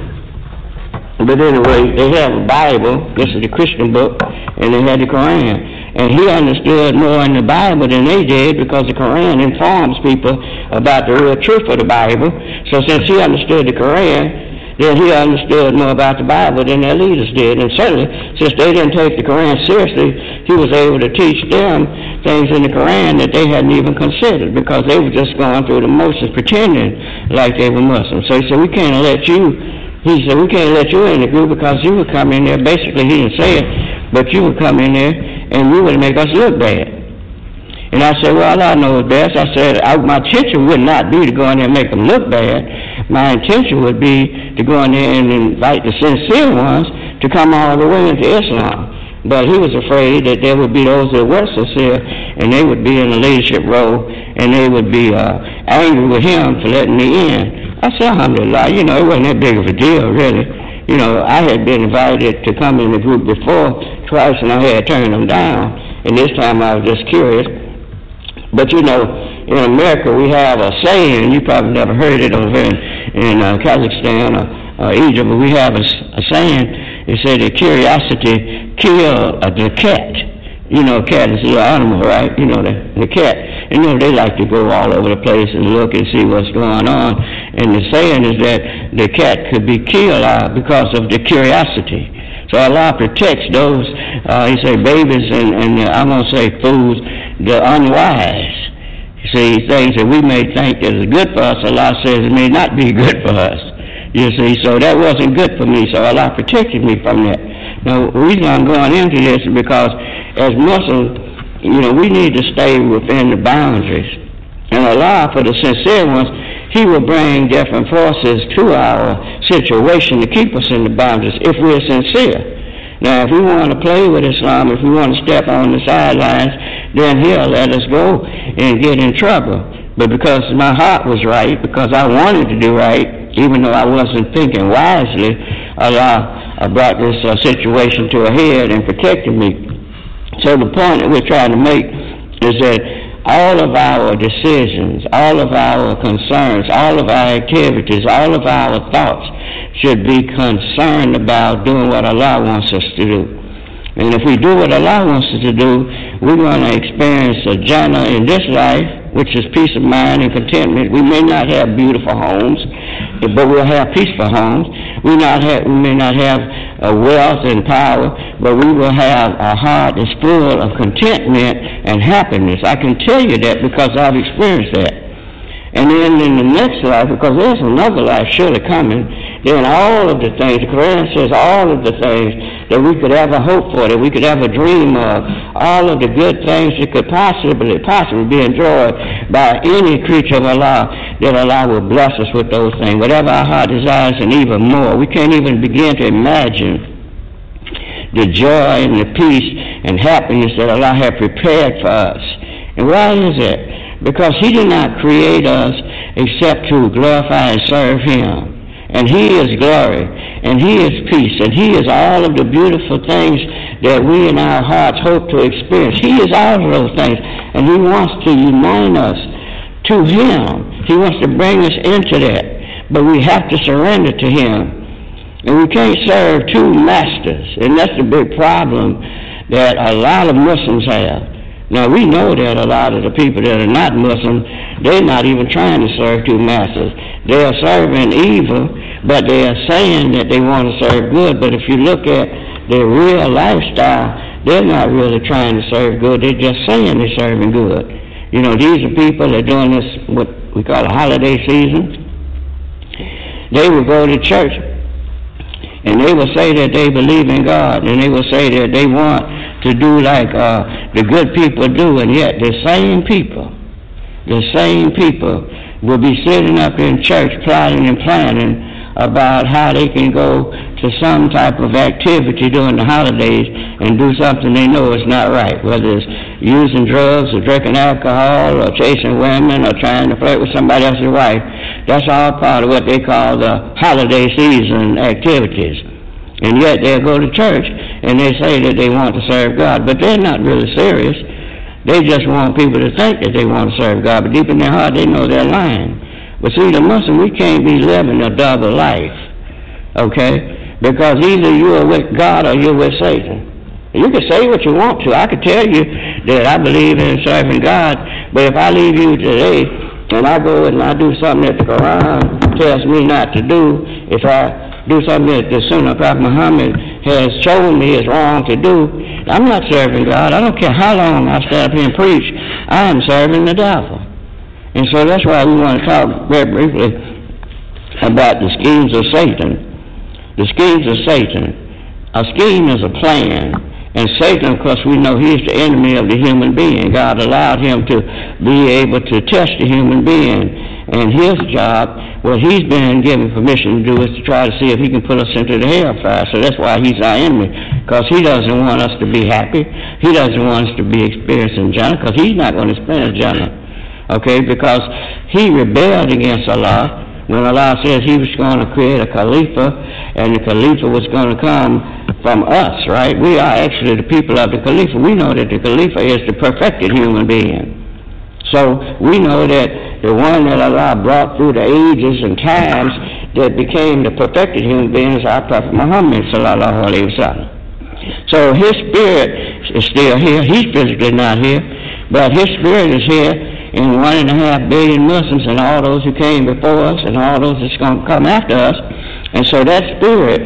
But anyway, they have a Bible, this is the Christian book, and they had the Quran. And he understood more in the Bible than they did, because the Quran informs people about the real truth of the Bible. So since he understood the Quran, then he understood more about the Bible than their leaders did. And certainly, since they didn't take the Quran seriously, he was able to teach them things in the Quran that they hadn't even considered, because they were just going through the motions pretending like they were Muslims. So he said, we can't let you in the group, because you would come in there. Basically, he didn't say it, but you would come in there and you would make us look bad. And I said, well, Allah knows best. I said, my intention would not be to go in there and make them look bad. My intention would be to go in there and invite the sincere ones to come all the way into Islam. But he was afraid that there would be those that were sincere, and they would be in a leadership role, and they would be angry with him for letting me in. I said, alhamdulillah, you know, it wasn't that big of a deal, really. You know, I had been invited to come in the group before twice, and I had turned them down. And this time I was just curious. But, you know, in America we have a saying, you probably never heard it over in Kazakhstan or Egypt, but we have a saying, it said that curiosity killed the cat. You know, a cat is a little animal, right? You know, the cat. You know, they like to go all over the place and look and see what's going on. And the saying is that the cat could be killed because of the curiosity. So Allah protects those, he said, babies and I'm going to say fools, the unwise. You see, things that we may think is good for us, Allah says it may not be good for us. You see, so that wasn't good for me, so Allah protected me from that. Now, the reason I'm going into this is because as Muslims, you know, we need to stay within the boundaries. And Allah, for the sincere ones, He will bring different forces to our situation to keep us in the boundaries if we're sincere. Now, if we want to play with Islam, if we want to step on the sidelines, then He'll let us go and get in trouble. But because my heart was right, because I wanted to do right, even though I wasn't thinking wisely, Allah brought this situation to a head and protected me. So the point that we're trying to make is that all of our decisions, all of our concerns, all of our activities, all of our thoughts should be concerned about doing what Allah wants us to do. And if we do what Allah wants us to do, we're going to experience a Jannah in this life, which is peace of mind and contentment. We may not have beautiful homes, but we'll have peaceful homes. We may not have wealth and power, but we will have a heart that's full of contentment and happiness. I can tell you that because I've experienced that. And then in the next life, because there's another life surely coming, then all of the things, the Quran says all of the things that we could ever hope for, that we could ever dream of, all of the good things that could possibly be enjoyed by any creature of Allah, that Allah will bless us with those things, whatever our heart desires and even more. We can't even begin to imagine the joy and the peace and happiness that Allah has prepared for us. And why is that? Because He did not create us except to glorify and serve Him. And He is glory, and He is peace, and He is all of the beautiful things that we in our hearts hope to experience. He is all of those things, and He wants to unite us to Him. He wants to bring us into that, but we have to surrender to Him. And we can't serve two masters, and that's the big problem that a lot of Muslims have. Now, we know that a lot of the people that are not Muslim, they're not even trying to serve two masters. They are serving evil, but they are saying that they want to serve good. But if you look at their real lifestyle, they're not really trying to serve good. They're just saying they're serving good. You know, these are people that are doing this, what we call a holiday season. They will go to church, and they will say that they believe in God, and they will say that they want to do like the good people do, and yet the same people will be sitting up in church plotting and planning about how they can go to some type of activity during the holidays and do something they know is not right, whether it's using drugs or drinking alcohol or chasing women or trying to flirt with somebody else's wife. That's all part of what they call the holiday season activities. And yet they'll go to church and they say that they want to serve God, but they're not really serious. They just want people to think that they want to serve God, but deep in their heart they know they're lying. But see, the Muslim, we can't be living a double life, okay? Because either you are with God or you're with Satan. You can say what you want to. I could tell you that I believe in serving God, but if I leave you today and I go and I do something that the Quran tells me not to do, if I do something that the Sunnah Prophet Muhammad has shown me is wrong to do, I'm not serving God. I don't care how long I stand up here and preach. I am serving the devil. And so that's why we want to talk very briefly about the schemes of Satan. The schemes of Satan. A scheme is a plan. And Satan, of course, we know he's the enemy of the human being. God allowed him to be able to test the human being. And his job, what he's been given permission to do, is to try to see if he can put us into the hellfire. So that's why he's our enemy, because he doesn't want us to be happy. He doesn't want us to be experiencing Jannah, because he's not going to experience Jannah. Okay, because he rebelled against Allah when Allah says he was going to create a Khalifa, and the Khalifa was going to come from us, right? We are actually the people of the Khalifa. We know that the Khalifa is the perfected human being. So we know that the one that Allah brought through the ages and times that became the perfected human being is our Prophet Muhammad sallallahu alaihi wasallam. So his spirit is still here. He's physically not here, but his spirit is here. And 1.5 billion Muslims and all those who came before us and all those that's going to come after us. And so that spirit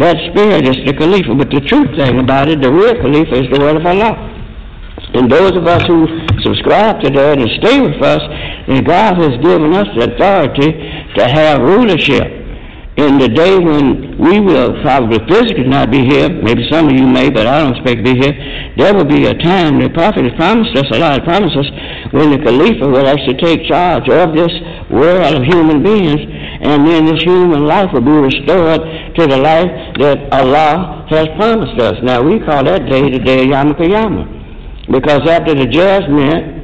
is the Khalifa. But the truth thing about it, the real Khalifa is the word of Allah. And those of us who subscribe to that and stay with us, and God has given us the authority to have rulership. In the day when we will probably physically not be here, maybe some of you may, but I don't expect to be here, there will be a time, the Prophet has promised us, Allah has promised us, when the Khalifa will actually take charge of this world of human beings, and then this human life will be restored to the life that Allah has promised us. Now we call that day the day of Yom Kippur, because after the judgment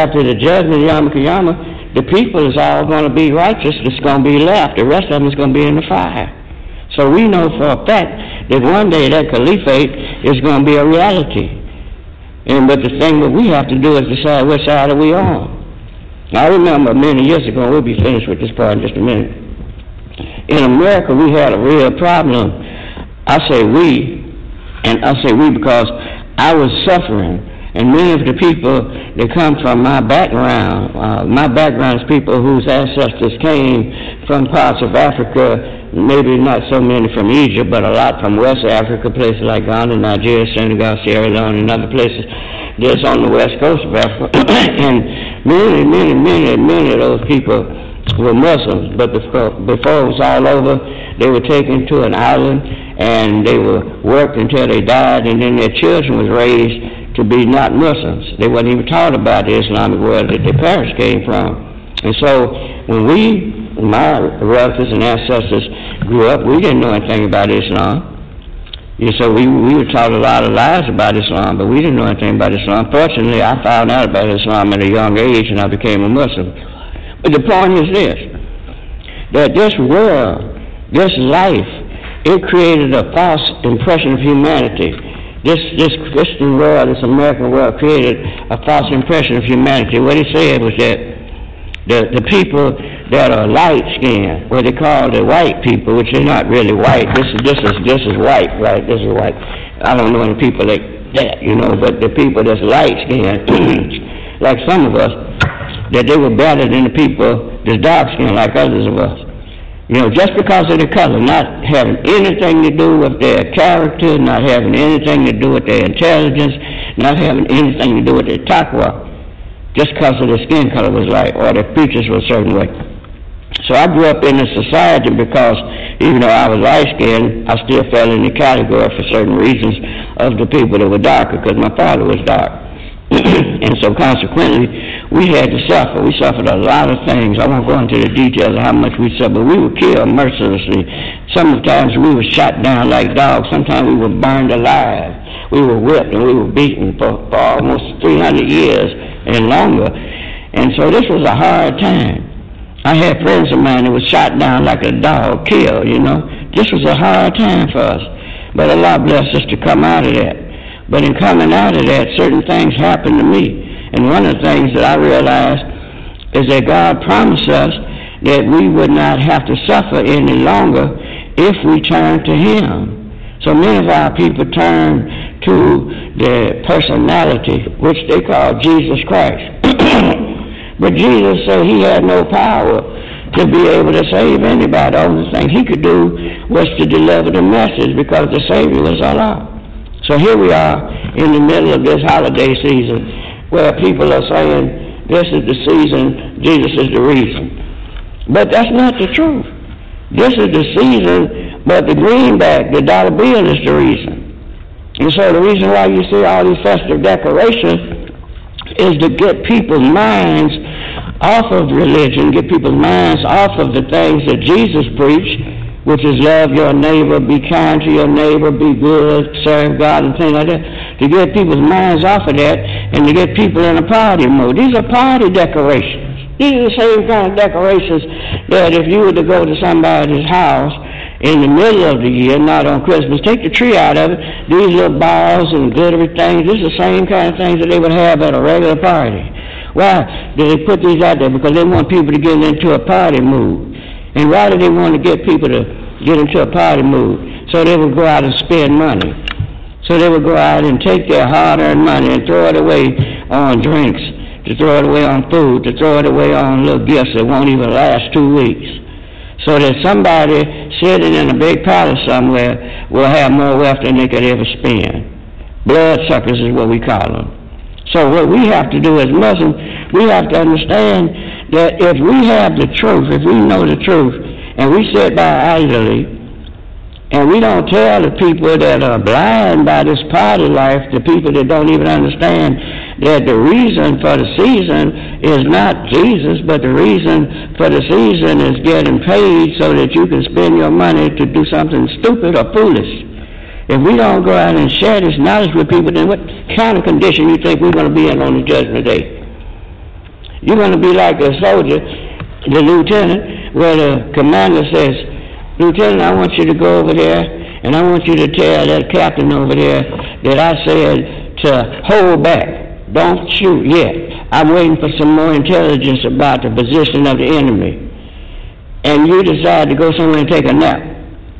of Yom Kippur, the people is all going to be righteous. It's going to be left. The rest of them is going to be in the fire. So we know for a fact that one day that caliphate is going to be a reality. But the thing that we have to do is decide which side are we on. I remember many years ago, we'll be finished with this part in just a minute. In America, we had a real problem. I say we because I was suffering. And many of the people that come from my background is people whose ancestors came from parts of Africa, maybe not so many from Egypt, but a lot from West Africa, places like Ghana, Nigeria, Senegal, Sierra Leone, and other places that's on the west coast of Africa. And many of those people were Muslims, but before it was all over, they were taken to an island and they were worked until they died, and then their children was raised to be not Muslims. They wasn't even taught about the Islamic world that their parents came from. And so when my relatives and ancestors grew up, we didn't know anything about Islam. So we were taught a lot of lies about Islam, but we didn't know anything about Islam. Fortunately, I found out about Islam at a young age and I became a Muslim. But the point is this, that this world, this life, it created a false impression of humanity. This Christian world, this American world created a false impression of humanity. What he said was that the people that are light-skinned, what they call the white people, which are not really white. This is white, right? This is white. I don't know any people like that, but the people that's light-skinned, like some of us, that they were better than the people that's dark-skinned, like others of us. You know, just because of the color, not having anything to do with their character, not having anything to do with their intelligence, not having anything to do with their taqwa, just because of their skin color was like, or their features were a certain way. So I grew up in a society because even though I was light-skinned, I still fell in the category for certain reasons of the people that were darker, because my father was dark. And so consequently, we had to suffer. We suffered a lot of things. I won't go into the details of how much we suffered. We were killed mercilessly. Sometimes we were shot down like dogs. Sometimes we were burned alive. We were whipped and we were beaten for almost 300 years and longer. And so this was a hard time. I had friends of mine that was shot down like a dog, killed, you know. This was a hard time for us. But Allah blessed us to come out of that. But in coming out of that, certain things happened to me. And one of the things that I realized is that God promised us that we would not have to suffer any longer if we turn to Him. So many of our people turn to the personality, which they call Jesus Christ. But Jesus said He had no power to be able to save anybody. The only thing He could do was to deliver the message, because the Savior was Allah. So here we are in the middle of this holiday season where people are saying this is the season, Jesus is the reason. But that's not the truth. This is the season, but the greenback, the dollar bill, is the reason. And so the reason why you see all these festive decorations is to get people's minds off of religion, get people's minds off of the things that Jesus preached, which is love your neighbor, be kind to your neighbor, be good, serve God, and things like that, to get people's minds off of that and to get people in a party mode. These are party decorations. These are the same kind of decorations that if you were to go to somebody's house in the middle of the year, not on Christmas, take the tree out of it, these little balls and glittery things, these are the same kind of things that they would have at a regular party. Why do they put these out there? Because they want people to get into a party mood. And why do they want to get people to get into a party mood? So they would go out and spend money. So they would go out and take their hard-earned money and throw it away on drinks, to throw it away on food, to throw it away on little gifts that won't even last 2 weeks. So that somebody sitting in a big palace somewhere will have more wealth than they could ever spend. Bloodsuckers is what we call them. So what we have to do as Muslims, we have to understand that if we have the truth, if we know the truth, and we sit by idly, and we don't tell the people that are blind by this party life, the people that don't even understand that the reason for the season is not Jesus, but the reason for the season is getting paid so that you can spend your money to do something stupid or foolish. If we don't go out and share this knowledge with people, then what kind of condition you think we're going to be in on the judgment day? You're going to be like a soldier, the lieutenant, where the commander says, Lieutenant, I want you to go over there, and I want you to tell that captain over there that I said to hold back. Don't shoot yet. I'm waiting for some more intelligence about the position of the enemy. And you decide to go somewhere and take a nap.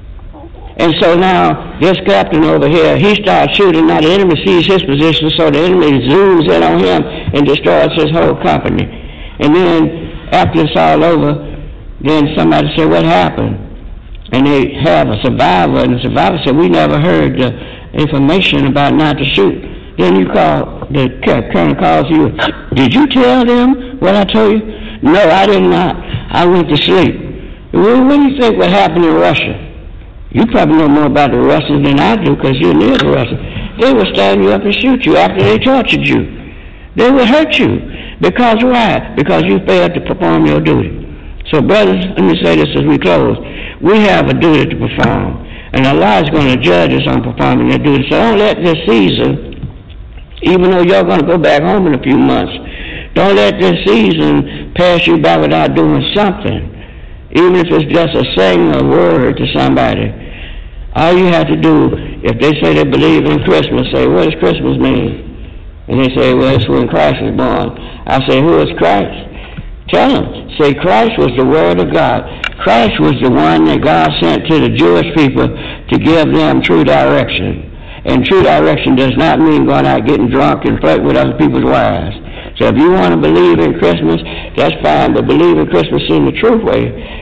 And so now, this captain over here, he starts shooting. Now the enemy sees his position, so the enemy zooms in on him and destroys his whole company. And then, after it's all over, then somebody said, what happened? And they have a survivor, and the survivor said, we never heard the information about not to shoot. Then you call, the colonel calls you, did you tell them what I told you? No, I did not. I went to sleep. Well, what do you think would happen in Russia? You probably know more about the Russians than I do because you're near the Russians. They would stand you up and shoot you after they tortured you. They would hurt you. Because why? Because you failed to perform your duty. So brothers, let me say this as we close. We have a duty to perform. And Allah is going to judge us on performing that duty. So don't let this season, even though you're going to go back home in a few months, don't let this season pass you by without doing something. Even if it's just a saying a word to somebody. All you have to do, if they say they believe in Christmas, say, what does Christmas mean? And they say, well, it's when Christ was born. I say, who is Christ? Tell them. Say, Christ was the Word of God. Christ was the one that God sent to the Jewish people to give them true direction. And true direction does not mean going out getting drunk and flirt with other people's wives. So if you want to believe in Christmas, that's fine, but believe in Christmas in the true way.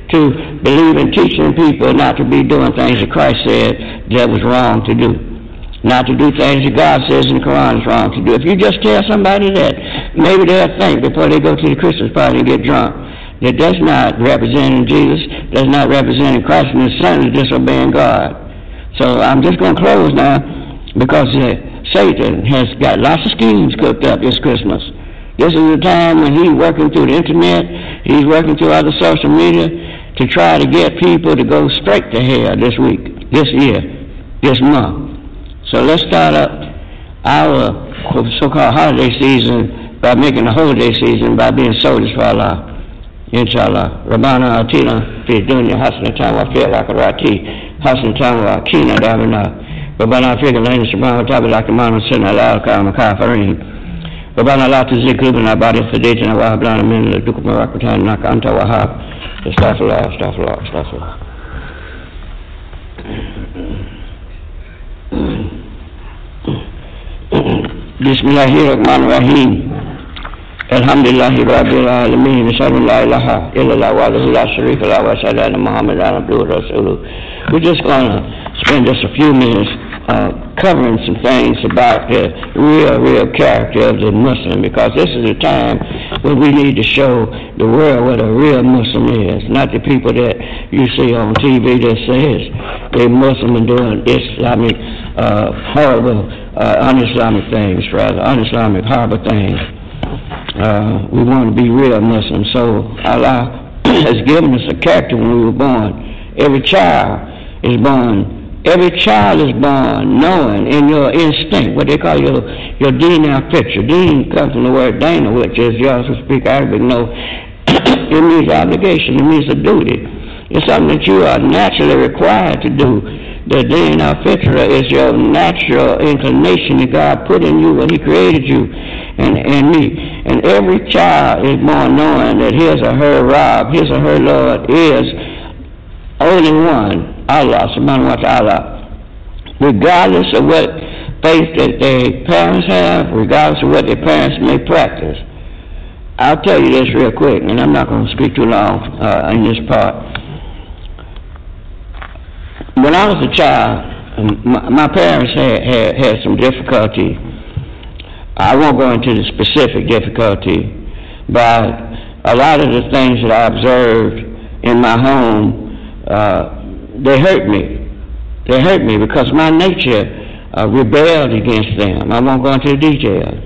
to believe in teaching people not to be doing things that Christ said that was wrong to do. Not to do things that God says in the Quran is wrong to do. If you just tell somebody that, maybe they'll think before they go to the Christmas party and get drunk, that that's not representing Jesus, that's not representing Christ, and His Son is disobeying God. So I'm just going to close now, because Satan has got lots of schemes cooked up this Christmas. This is the time when he's working through the internet, he's working through other social media to try to get people to go straight to hell this week, this year, this month. So let's start up our so-called holiday season by making a holiday season by being soldiers for Allah. Inshallah. Rabbana atina fi dunya hasanatan wa fil akhirati hasanatan wa qina adhaban nar. Rabbana aghfir lana subhanahu wa ta'ala kama nusina ala al-kafirin. Rabbana la tuzigh qulubana ba'da idh hadaytana wa hab lana min ladunka rahmatan innaka anta wahhab. Astaghfirullah, astaghfirullah, astaghfirullah. Bismillahirrahmanirrahim. Alhamdulillahi Rabbil Alameen. Ashhadu an la ilaha illallah wahdahu la sharika lahu wa ashhadu anna Muhammadan abduhu wa rasuluh. We're just going to spend just a few minutes covering some things about the real character of the Muslim, because this is a time when we need to show the world what a real Muslim is, not the people that you see on TV that says they're Muslim and doing Islamic horrible, un-Islamic things, rather, un-Islamic horrible things. We want to be real Muslims. So Allah has given us a character when we were born. Every child is born knowing in your instinct, what they call your DNA picture. Deen comes from the word dana, which is, you also speak Arabic, know, it means obligation, it means a duty. It's something that you are naturally required to do. The DNA picture is your natural inclination that God put in you when He created you and me. And every child is born knowing that his or her Rabb, his or her Lord is only one, Allah subhanahu wa ta'ala. Regardless of what faith that their parents have, regardless of what their parents may practice. I'll tell you this real quick, and I'm not going to speak too long in this part. When I was a child, my parents had some difficulty. I won't go into the specific difficulty, but a lot of the things that I observed in my home, they hurt me. They hurt me because my nature rebelled against them. I won't go into the details,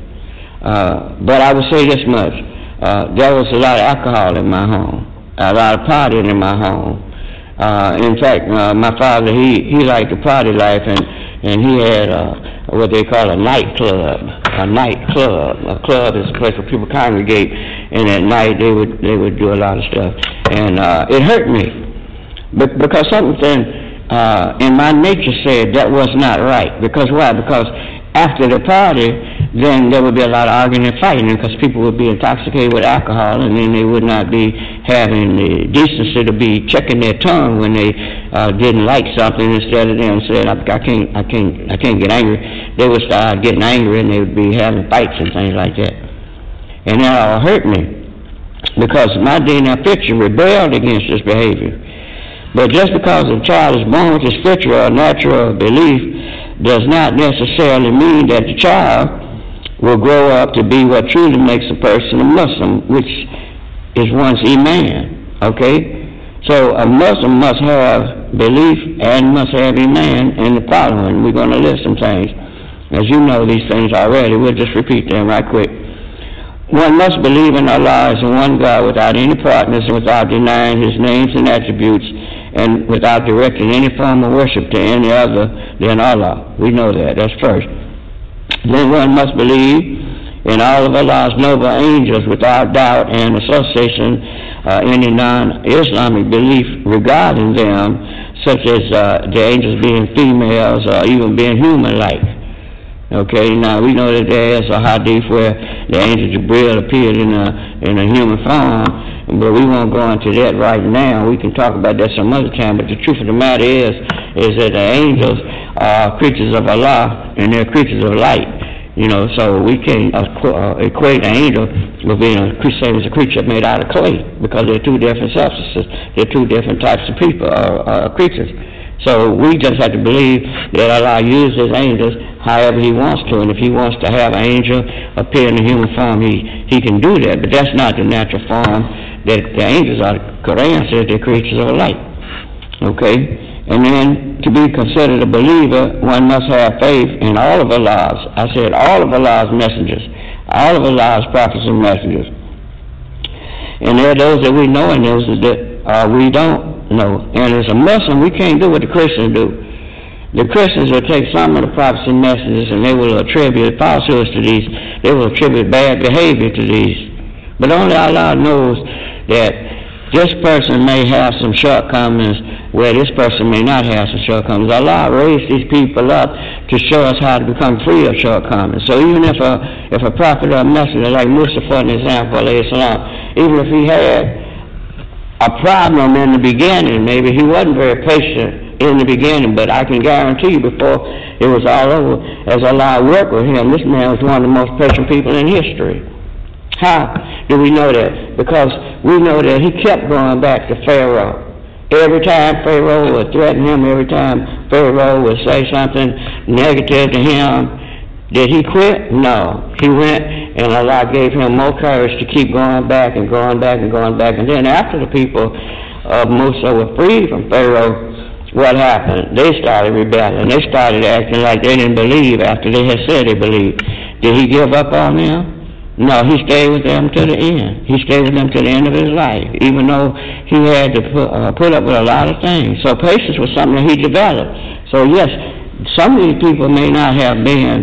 but I would say this much. There was a lot of alcohol in my home, a lot of partying in my home. In fact, my father, he liked the party life, and he had what they call a nightclub. A nightclub. A club is a place where people congregate, and at night they would do a lot of stuff. And it hurt me, because something in my nature said that was not right. Because why? Because after the party, then there would be a lot of arguing and fighting, because people would be intoxicated with alcohol, and then they would not be having the decency to be checking their tongue when they didn't like something. Instead of them saying, I can't get angry, they would start getting angry, and they would be having fights and things like that. And that all hurt me, because my DNA picture rebelled against this behavior. But just because a child is born with this picture or natural belief does not necessarily mean that the child will grow up to be what truly makes a person a Muslim, which is one's Iman, okay? So a Muslim must have belief and must have Iman in the following. We're going to list some things. As you know these things already, we'll just repeat them right quick. One must believe in Allah as one God without any partners and without denying His names and attributes, and without directing any form of worship to any other than Allah. We know that. That's first. Then one must believe in all of Allah's noble angels without doubt and association any non-Islamic belief regarding them, such as the angels being females or even being human-like. Okay, now we know that there is a hadith where the angel Jibril appeared in a human form, but we won't go into that right now. We can talk about that some other time, but the truth of the matter is that the angels are creatures of Allah, and they're creatures of light. So we can't equate an angel with being a creature made out of clay, because they're two different substances. They're two different types of people, creatures. So we just have to believe that Allah uses angels however He wants to, and if He wants to have an angel appear in a human form, He can do that. But that's not the natural form that the angels are. The Quran says they're creatures of light. Okay? And then to be considered a believer, one must have faith in all of Allah's. I said all of Allah's messengers, all of Allah's prophets and messengers. And there are those that we know and those that we don't know. And as a Muslim, we can't do what the Christians do. The Christians will take some of the prophets and messengers and they will attribute falsehoods to these. They will attribute bad behavior to these. But only Allah knows that this person may have some shortcomings where this person may not have some shortcomings. Allah raised these people up to show us how to become free of shortcomings. So even if a prophet or a messenger like Musa, for an example, even if he had a problem in the beginning, maybe he wasn't very patient in the beginning, but I can guarantee you before it was all over, as Allah worked with him, this man was one of the most patient people in history. How do we know that? Because we know that he kept going back to Pharaoh. Every time Pharaoh would threaten him, every time Pharaoh would say something negative to him, did he quit? No. He went, and Allah gave him more courage to keep going back and going back and going back. And then after the people of Musa were freed from Pharaoh, what happened? They started rebelling. They started acting like they didn't believe after they had said they believed. Did he give up on them? No, he stayed with them to the end. He stayed with them to the end of his life, even though he had to put up with a lot of things. So patience was something that he developed. So yes, some of these people may not have been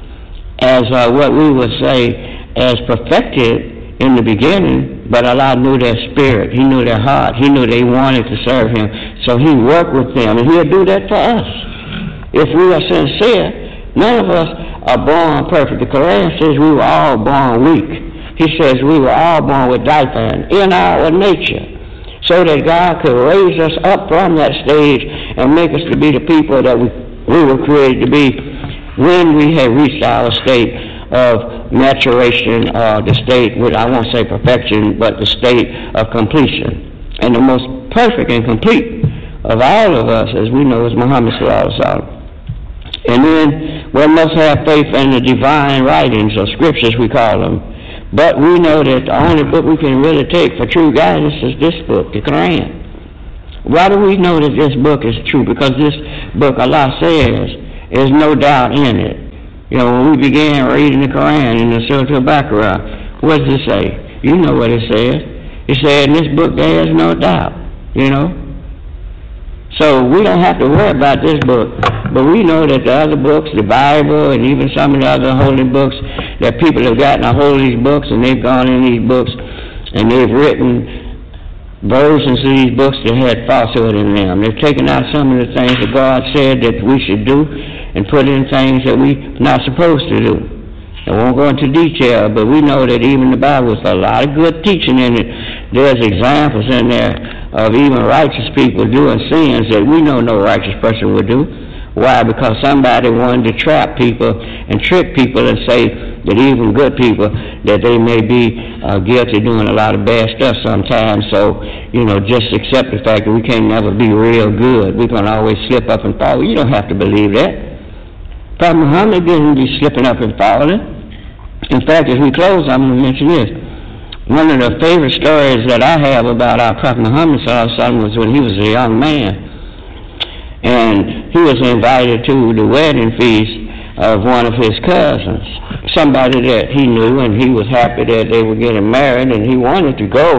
as what we would say as perfected in the beginning, but Allah knew their spirit. He knew their heart. He knew they wanted to serve Him. So He worked with them, and He'll do that for us. If we are sincere, none of us are born perfect. The Quran says we were all born weak. He says we were all born with diaphragm in our nature, so that God could raise us up from that stage and make us to be the people that we were created to be when we had reached our state of maturation, or the state, I won't say perfection, but the state of completion. And the most perfect and complete of all of us, as we know, is Muhammad sallallahu alaihi wasallam. And then one must have faith in the divine writings, or scriptures we call them. But we know that the only book we can really take for true guidance is this book, the Quran. Why do we know that this book is true? Because this book, Allah says, there's no doubt in it. When we began reading the Quran in the Surah Al-Baqarah, what does it say? You know what it says. It said in this book there is no doubt, So we don't have to worry about this book. But we know that the other books, the Bible, and even some of the other holy books, that people have gotten a hold of these books, and they've gone in these books, and they've written versions of these books that had falsehood in them. They've taken out some of the things that God said that we should do, and put in things that we're not supposed to do. I won't go into detail, but we know that even the Bible has a lot of good teaching in it. There's examples in there of even righteous people doing sins that we know no righteous person would do. Why? Because somebody wanted to trap people and trick people and say that even good people, that they may be guilty of doing a lot of bad stuff sometimes. So, just accept the fact that we can't never be real good. We're going to always slip up and fall. You don't have to believe that. Prophet Muhammad didn't be slipping up and falling. In fact, as we close, I'm going to mention this. One of the favorite stories that I have about our Prophet Muhammad was when he was a young man. And he was invited to the wedding feast of one of his cousins, somebody that he knew, and he was happy that they were getting married, and he wanted to go.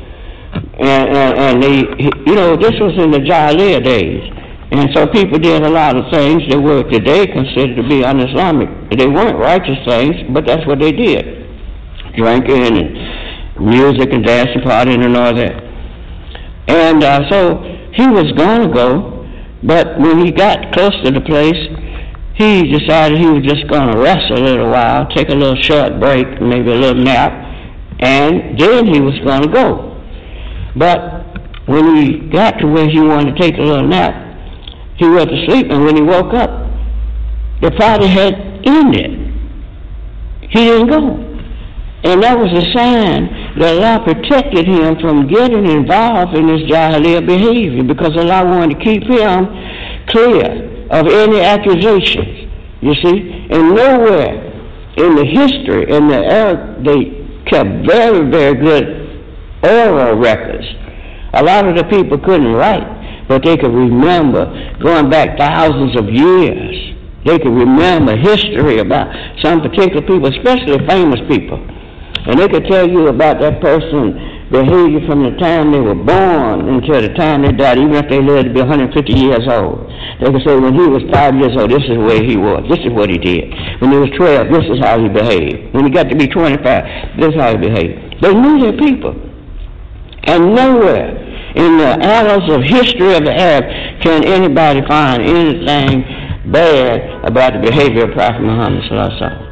And this was in the Jahiliyyah days. And so people did a lot of things that were today considered to be un-Islamic. They weren't righteous things, but that's what they did. Drinking and music and dancing, partying and all that. And so he was going to go, but when he got close to the place, he decided he was just going to rest a little while, take a little short break, maybe a little nap, and then he was going to go. But when he got to where he wanted to take a little nap, he went to sleep, and when he woke up, the party had ended. He didn't go. And that was a sign that Allah protected him from getting involved in this Jahiliyyah behavior, because Allah wanted to keep him clear of any accusations. You see? And nowhere in the history, in the era, they kept very, very good oral records. A lot of the people couldn't write, but they could remember going back thousands of years. They could remember history about some particular people, especially famous people. And they could tell you about that person's behavior from the time they were born until the time they died, even if they lived to be 150 years old. They could say when he was 5 years old, this is the way he was. This is what he did. When he was 12, this is how he behaved. When he got to be 25, this is how he behaved. They knew their people. And nowhere in the annals of history of the Arab can anybody find anything bad about the behavior of Prophet Muhammad sallallahu alaihi wasallam.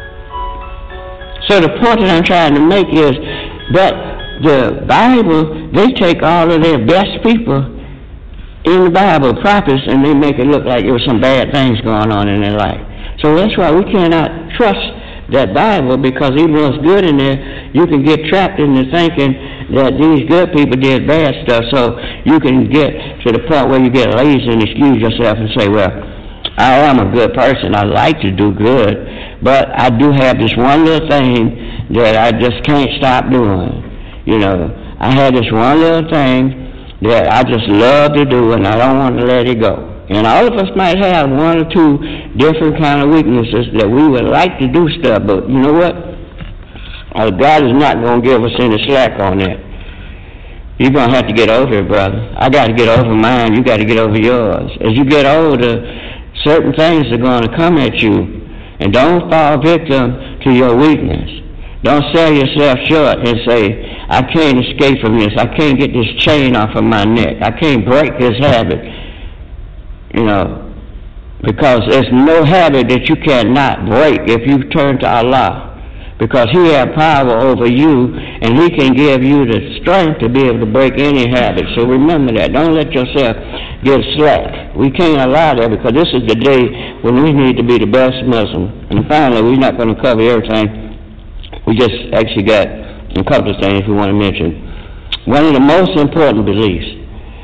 So the point that I'm trying to make is that the Bible, they take all of their best people in the Bible, prophets, and they make it look like there were some bad things going on in their life. So that's why we cannot trust that Bible, because even though it's good in there, you can get trapped into thinking that these good people did bad stuff, so you can get to the point where you get lazy and excuse yourself and say, well, I am a good person, I like to do good, but I do have this one little thing that I just can't stop doing. You know, I had this one little thing that I just love to do, and I don't want to let it go. And all of us might have one or two different kind of weaknesses that we would like to do stuff, but you know what? God is not going to give us any slack on that. You're going to have to get over it, brother. I got to get over mine. You got to get over yours. As you get older, certain things are going to come at you, and don't fall victim to your weakness. Don't sell yourself short and say, I can't escape from this. I can't get this chain off of my neck. I can't break this habit. You know, because there's no habit that you cannot break if you turn to Allah. Because He has power over you, and He can give you the strength to be able to break any habit. So remember that. Don't let yourself get slack. We can't allow that, because this is the day when we need to be the best Muslim. And finally, we're not going to cover everything. We just actually got a couple of things we want to mention. One of the most important beliefs,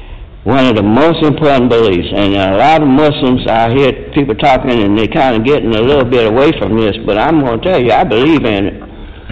and a lot of Muslims, I hear people talking and they kind of getting a little bit away from this, but I'm going to tell you, I believe in it.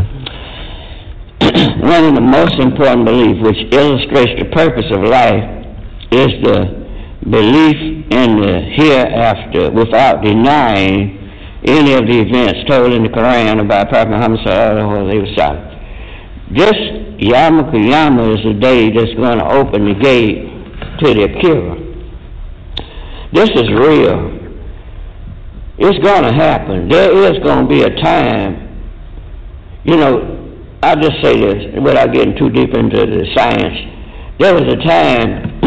One of the most important beliefs, which illustrates the purpose of life, is the belief in the hereafter without denying any of the events told in the Quran about Prophet Muhammad sallallahu alaihi wasallam. This Yawm al-Qiyamah is the day that's going to open the gate to the Akira. This is real. It's going to happen. There is going to be a time, you know, I'll just say this without getting too deep into the science. There was a time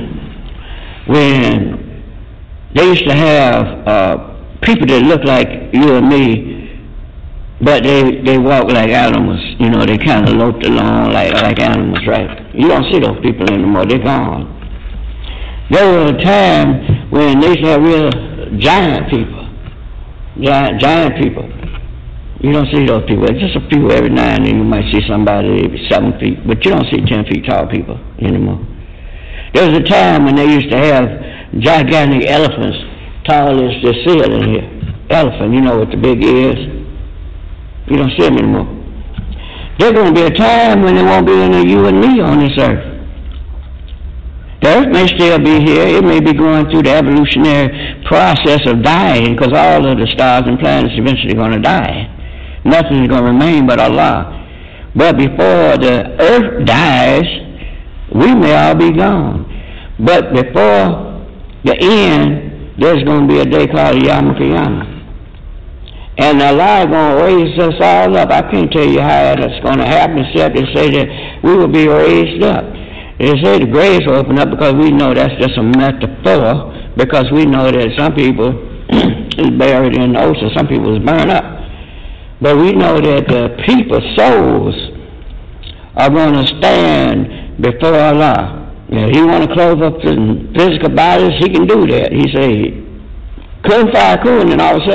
when they used to have people that looked like you and me, but they walk like animals. You know, they kind of loped along like animals, right? You don't see those people anymore. They're gone. There was a time when they used to have real giant people. Giant people. You don't see those people. It's just a few every now and then. You might see somebody 7 feet, but you don't see 10 feet tall people anymore. There was a time when they used to have gigantic elephants, tall as the ceiling here. Elephant, you know, with the big ears. You don't see them anymore. There's going to be a time when there won't be any you and me on this earth. The earth may still be here. It may be going through the evolutionary process of dying, because all of the stars and planets eventually are going to die. Nothing is going to remain but Allah. But before the earth dies, we may all be gone. But before the end, there's going to be a day called Yawm al-Qiyamah. And Allah is going to raise us all up. I can't tell you how that's going to happen, except to say that we will be raised up. They say the graves will open up, because we know that's just a metaphor, because we know that some people is buried in the ocean, some people is burned up. But we know that the people's souls are going to stand before Allah. Now, He want to clothe up the physical bodies, He can do that. He say, kun fayakun, and all of a sudden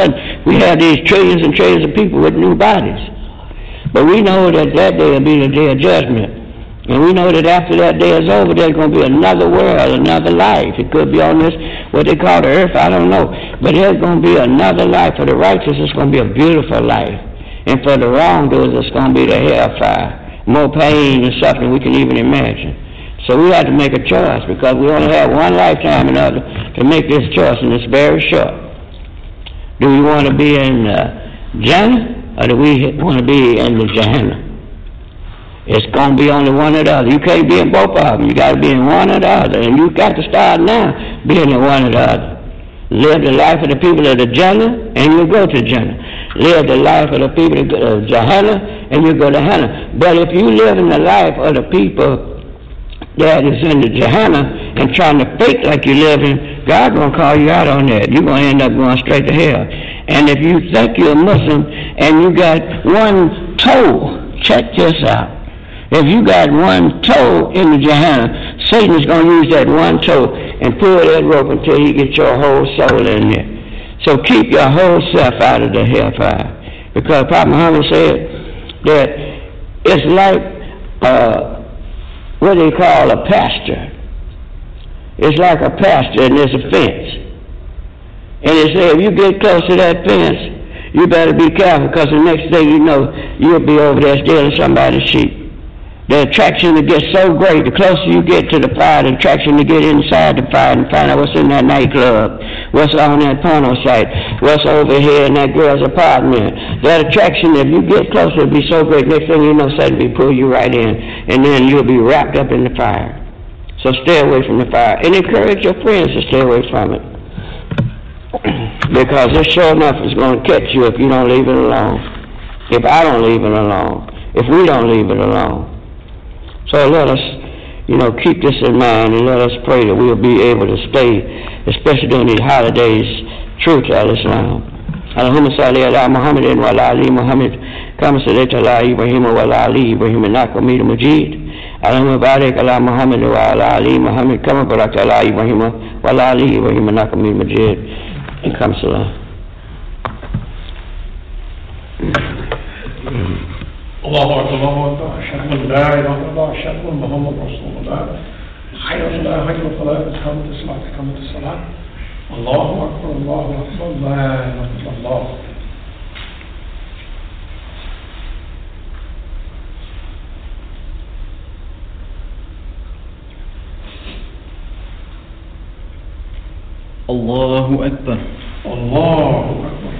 We have these trillions and trillions of people with new bodies. But we know that that day will be the day of judgment. And we know that after that day is over, there's going to be another world, another life. It could be on this, what they call the earth, I don't know. But there's going to be another life. For the righteous, it's going to be a beautiful life. And for the wrongdoers, it's going to be the hellfire. More pain and suffering we can even imagine. So we have to make a choice, because we only have one lifetime in order to make this choice, and it's very short. Do we want to be in Jannah, or do we want to be in the Jahannam? It's going to be only one or the other. You can't be in both of them. You got to be in one or the other, and you got to start now being in one or the other. Live the life of the people of the Jannah, and you'll go to Jannah. Live the life of the people of Jahannam, and you'll go to Jahannam. But if you live in the life of the people that is in the Jahannam and trying to fake like you're living, God's going to call you out on that. You're going to end up going straight to hell. And if you think you're a Muslim and you got one toe, check this out. If you got one toe in the Jahannam, Satan is going to use that one toe and pull that rope until he gets your whole soul in there. So keep your whole self out of the hellfire. Because Prophet Muhammad said that it's like what they call a pasture. It's like a pasture and there's a fence. And they say if you get close to that fence, you better be careful, because the next day you know you'll be over there stealing somebody's sheep. The attraction to get so great, the closer you get to the fire, the attraction to get inside the fire and find out what's in that nightclub, what's on that porno site, what's over here in that girl's apartment. That attraction, if you get closer, it'll be so great, next thing you know, Satan will pull you right in, and then you'll be wrapped up in the fire. So stay away from the fire, and encourage your friends to stay away from it. Because it sure enough is going to catch you if you don't leave it alone. If I don't leave it alone. If we don't leave it alone. So let us, keep this in mind, and let us pray that we'll be able to stay, especially during these holidays, true to Al-Islam. Allahumma salli ala Muhammadin wa ala ali Muhammad, kama sallaita ala Ibrahim wa ala ali Ibrahim innaka Hamidum Majid. Allahumma barik ala Muhammad wa ala ali Muhammad, kama barakta ala Ibrahim wa ala ali Ibrahim innaka Hamidum Majid. And come salam. الله أكبر الله أكبر أشهد أن لا إله إلا الله أشهد أن محمد رسول الله حي على الصلاة إقامة الصلاة إقامة الصلاة الله أكبر الله أكبر لا إله إلا الله الله أكبر الله أكبر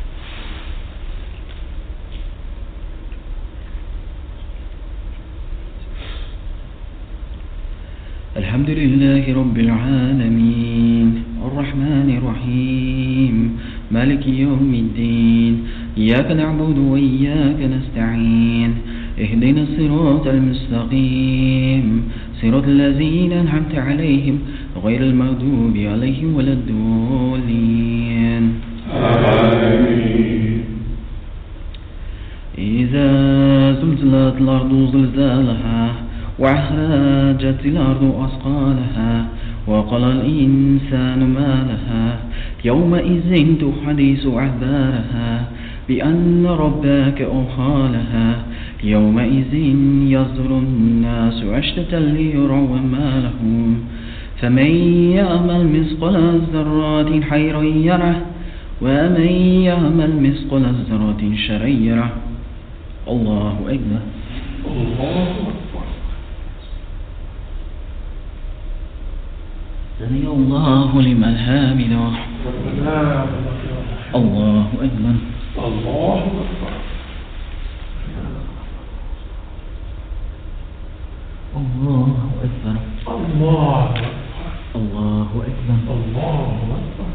الحمد لله رب العالمين الرحمن الرحيم مالك يوم الدين إياك نعبد وإياك نستعين اهدنا الصراط المستقيم صراط الذين أنعمت عليهم غير المغضوب عليهم ولا الضالين آمين. إذا زلزلت الأرض زلزالها وأخرجت الأرض أثقالها وقال الإنسان ما لها يومئذ تحدث أخبارها بأن ربك أوحى لها يومئذ يصدر الناس أشتاتا ليروا أعمالهم فمن يعمل مثقال ذرة خيرا يره ومن يعمل مثقال ذرة شرا يره. الله أكبر. الله أكبر. سمع الله لمن حمده. الله أكبر. الله أكبر. الله أكبر. الله أكبر. الله أكبر. الله أكبر.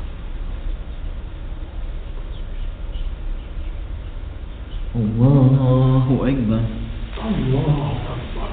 الله أكبر. الله أكبر.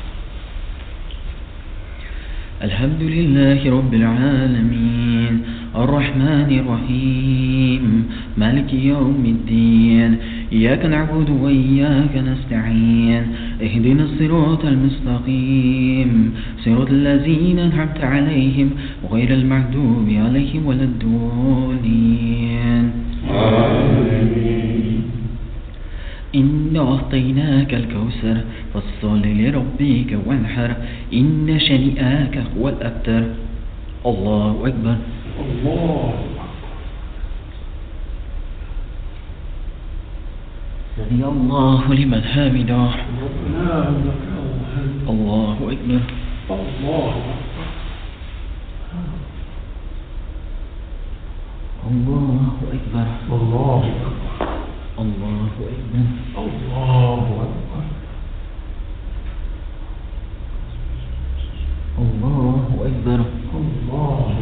الحمد لله رب العالمين الرحمن الرحيم مالك يوم الدين إياك نعبد وإياك نستعين اهدنا الصراط المستقيم صراط الذين أنعمت عليهم غير المغضوب عليهم ولا الضالين آمين. إنا أعطيناك الكوثر فصل لربك وانحر إن شانئك هو الأبتر. الله أكبر. الله سمع الله لمن حمده. ربنا لك الحمد. الله أكبر. الله الله أكبر. الله الله أكبر. الله أكبر. الله أكبر. الله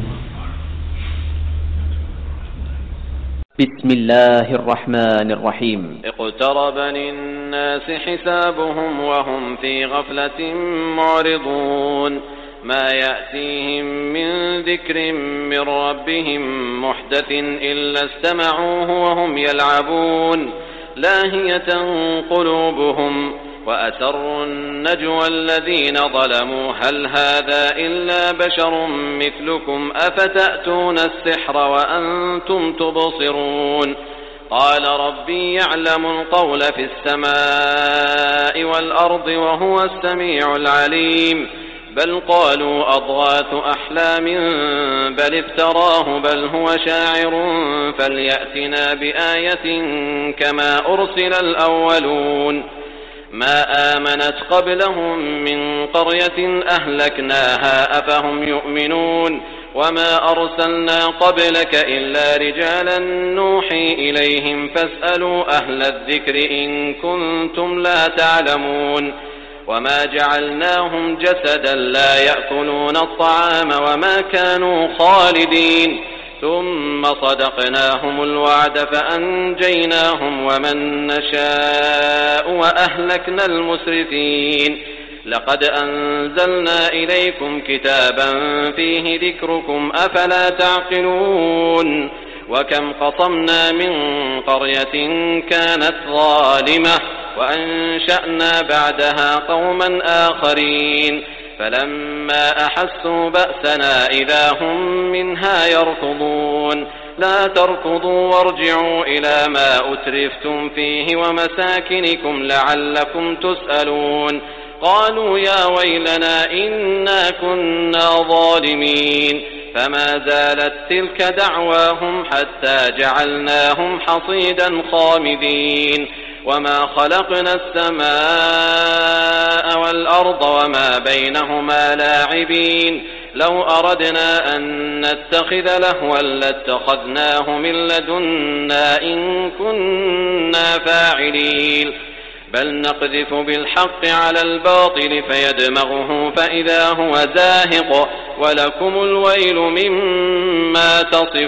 بسم الله الرحمن الرحيم. اقترب للناس حسابهم وهم في غفلة معرضون ما يأتيهم من ذكر من ربهم محدث إلا استمعوه وهم يلعبون لاهية قلوبهم وأسروا النجوى الذين ظلموا هل هذا إلا بشر مثلكم أفتأتون السحر وأنتم تبصرون قال ربي يعلم القول في السماء والأرض وهو السميع العليم بل قالوا أضغاث أحلام بل افتراه بل هو شاعر فليأتنا بآية كما أرسل الأولون ما آمنت قبلهم من قرية أهلكناها أفهم يؤمنون وما أرسلنا قبلك إلا رجالا نوحي إليهم فاسألوا أهل الذكر إن كنتم لا تعلمون وما جعلناهم جسدا لا يأكلون الطعام وما كانوا خالدين ثم صدقناهم الوعد فأنجيناهم ومن نشاء وأهلكنا المسرفين لقد أنزلنا إليكم كتابا فيه ذكركم أفلا تعقلون وكم قصمنا من قرية كانت ظالمة وأنشأنا بعدها قوما آخرين فلما أحسوا بأسنا إذا هم منها يركضون لا تركضوا وارجعوا إلى ما أترفتم فيه ومساكنكم لعلكم تسألون قالوا يا ويلنا إنا كنا ظالمين فما زالت تلك دعواهم حتى جعلناهم حصيدا خامدين وما خلقنا السماء والأرض وما بينهما لاعبين لو أردنا أن نتخذ لهوا لاتخذناه من لدنا إن كنا فاعلين بل نقذف بالحق على الباطل فيدمغه فإذا هو زاهق ولكم الويل مما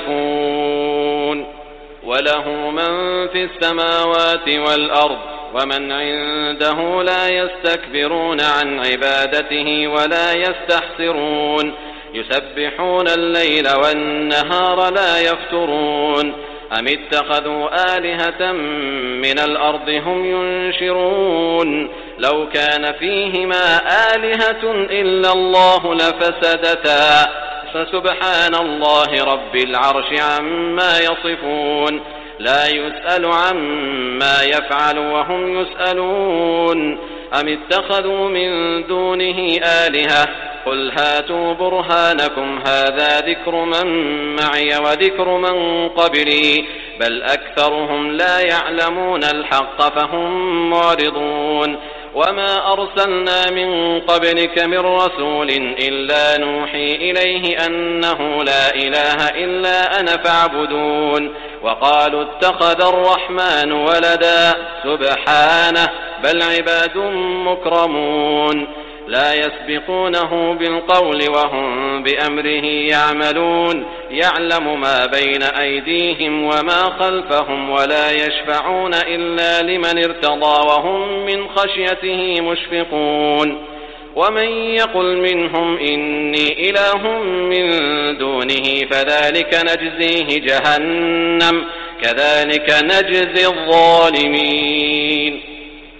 تصفون وله من في السماوات والأرض ومن عنده لا يستكبرون عن عبادته ولا يستحسرون يسبحون الليل والنهار لا يفترون أم اتخذوا آلهة من الأرض هم ينشرون لو كان فيهما آلهة إلا الله لفسدتا فسبحان الله رب العرش عما يصفون لا يسأل عما يفعل وهم يسألون أم اتخذوا من دونه آلهة قل هاتوا برهانكم هذا ذكر من معي وذكر من قبلي بل أكثرهم لا يعلمون الحق فهم معرضون وما أرسلنا من قبلك من رسول إلا نوحي إليه أنه لا إله إلا أنا فاعبدون وقالوا اتخذ الرحمن ولدا سبحانه بل عباد مكرمون لا يسبقونه بالقول وهم بأمره يعملون يعلم ما بين أيديهم وما خلفهم ولا يشفعون إلا لمن ارتضى وهم من خشيته مشفقون ومن يقل منهم إني إله من دونه فذلك نجزيه جهنم كذلك نجزي الظالمين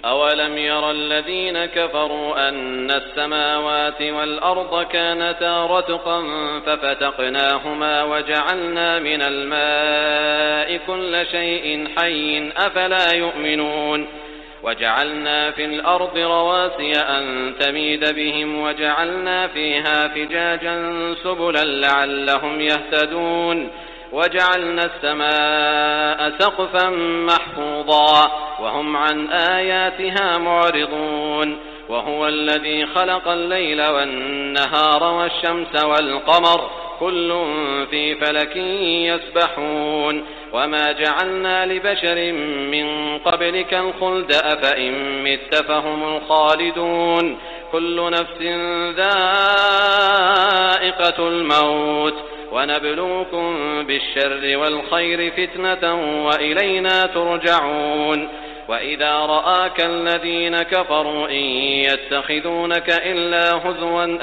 أولم ير الذين كفروا أن السماوات والأرض كانتا رتقا ففتقناهما وجعلنا من الماء كل شيء حي أفلا يؤمنون وجعلنا في الأرض رواسي أن تميد بهم وجعلنا فيها فجاجا سبلا لعلهم يهتدون وجعلنا السماء سقفا محفوظا وهم عن آياتها معرضون وهو الذي خلق الليل والنهار والشمس والقمر كل في فلك يسبحون وما جعلنا لبشر من قبلك الخلد أفإن مت فهم الخالدون كل نفس ذائقة الموت ونبلوكم بالشر والخير فتنة وإلينا ترجعون وإذا رآك الذين كفروا إن يتخذونك إلا هزوا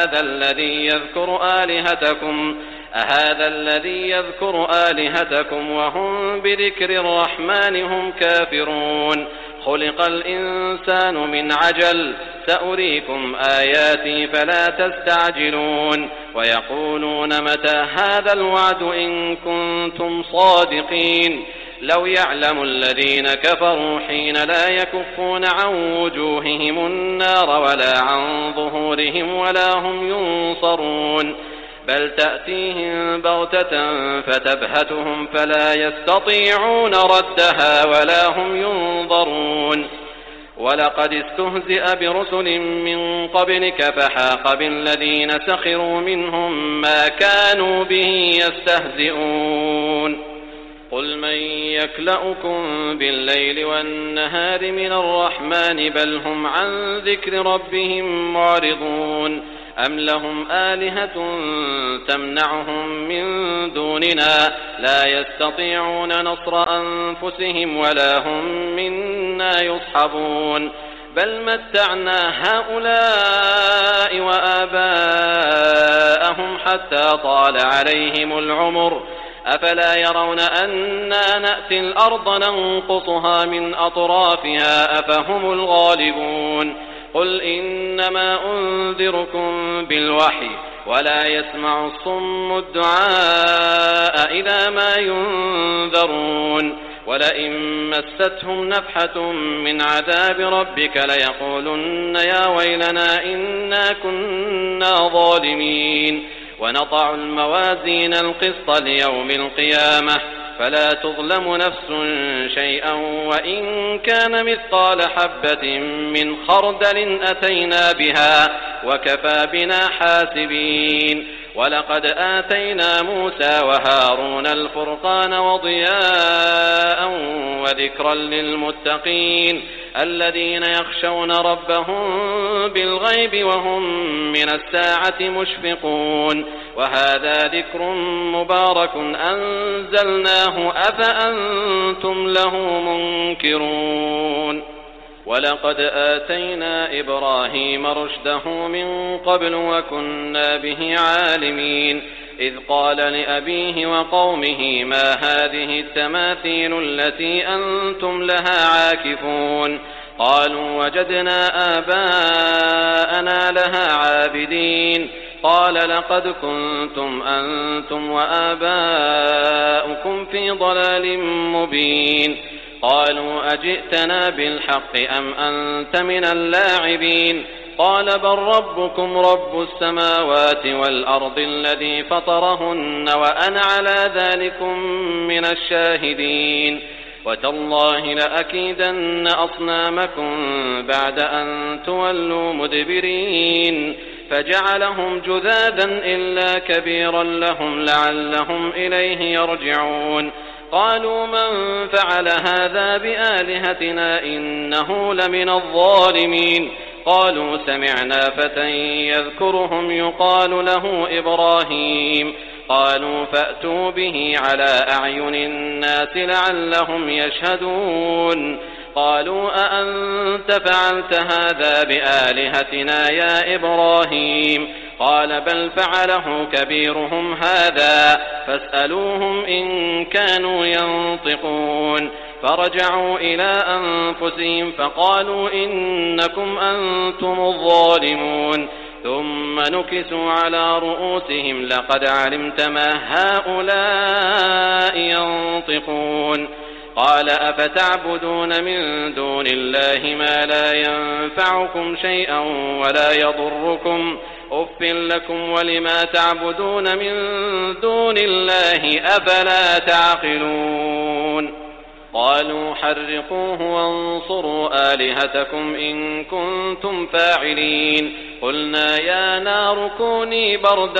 أهذا الذي يذكر آلهتكم وهم بذكر الرحمن هم كافرون خلق الإنسان من عجل سأريكم آياتي فلا تستعجلون ويقولون متى هذا الوعد إن كنتم صادقين لو يعلم الذين كفروا حين لا يكفون عن وجوههم النار ولا عن ظهورهم ولا هم ينصرون بل تأتيهم بغتة فتبهتهم فلا يستطيعون ردها ولا هم ينظرون ولقد استهزئ برسل من قبلك فحاق بالذين سخروا منهم ما كانوا به يستهزئون قل من يكلؤكم بالليل والنهار من الرحمن بل هم عن ذكر ربهم معرضون أم لهم آلهة تمنعهم من دوننا لا يستطيعون نصر أنفسهم ولا هم منا يصحبون بل متعنا هؤلاء وآباءهم حتى طال عليهم العمر أفلا يرون أنا نأتي الأرض ننقصها من أطرافها أفهم الغالبون قل إنما أنذركم بالوحي ولا يسمع الصم الدعاء إذا ما ينذرون ولئن مستهم نفحة من عذاب ربك ليقولن يا ويلنا إنا كنا ظالمين ونضع الموازين القسط ليوم القيامة فلا تظلم نفس شيئا وإن كان مثقال حبة من خردل أتينا بها وكفى بنا حاسبين ولقد آتينا موسى وهارون الفرقان وضياء وذكرا للمتقين الذين يخشون ربهم بالغيب وهم من الساعة مشفقون وهذا ذكر مبارك أنزلناه أفأنتم له منكرون ولقد آتينا إبراهيم رشده من قبل وكنا به عالمين إذ قال لأبيه وقومه ما هذه التماثيل التي أنتم لها عاكفون قالوا وجدنا آباءنا لها عابدين قال لقد كنتم أنتم وآباؤكم في ضلال مبين قالوا أجئتنا بالحق أم أنت من اللاعبين قال بل ربكم رب السماوات والأرض الذي فطرهن وأنا على ذلكم من الشاهدين وتالله لأكيدن أصنامكم بعد أن تولوا مدبرين فجعلهم جذاذا إلا كبيرا لهم لعلهم إليه يرجعون قالوا من فعل هذا بآلهتنا إنه لمن الظالمين قالوا سمعنا فتى يذكرهم يقال له إبراهيم قالوا فأتوا به على أعين الناس لعلهم يشهدون قالوا أأنت فعلت هذا بآلهتنا يا إبراهيم قال بل فعله كبيرهم هذا فاسألوهم إن كانوا ينطقون فرجعوا إلى أنفسهم فقالوا إنكم أنتم الظالمون ثم نكسوا على رؤوسهم لقد علمت ما هؤلاء ينطقون قال أفتعبدون من دون الله ما لا ينفعكم شيئا ولا يضركم أف لكم ولما تعبدون من دون الله أفلا تعقلون قالوا حرقوه وانصروا آلهتكم إن كنتم فاعلين قلنا يا نار كوني بردا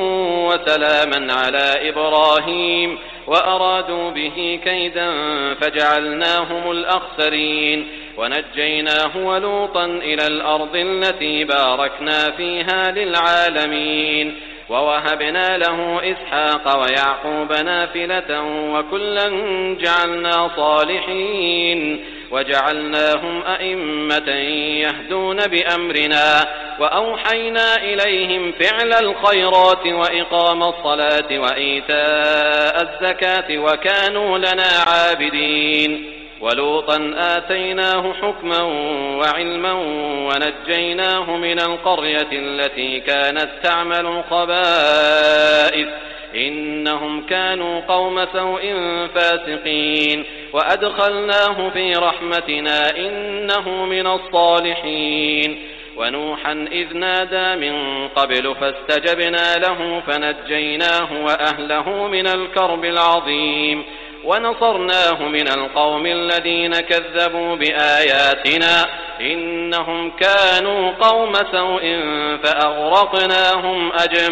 وسلاما على إبراهيم وأرادوا به كيدا فجعلناهم الأخسرين ونجيناه ولوطا إلى الأرض التي باركنا فيها للعالمين ووهبنا له إسحاق ويعقوب نافلة وكلا جعلنا صالحين وجعلناهم أئمة يهدون بأمرنا وأوحينا إليهم فعل الخيرات وإقام الصلاة وإيتاء الزكاة وكانوا لنا عابدين ولوطا آتيناه حكما وعلما ونجيناه من القرية التي كانت تعمل الخبائث إنهم كانوا قوم سوء فاسقين وأدخلناه في رحمتنا إنه من الصالحين ونوحا إذ نادى من قبل فاستجبنا له فنجيناه وأهله من الكرب العظيم ونصرناه من القوم الذين كذبوا بآياتنا إنهم كانوا قوم سوء فأغرقناهم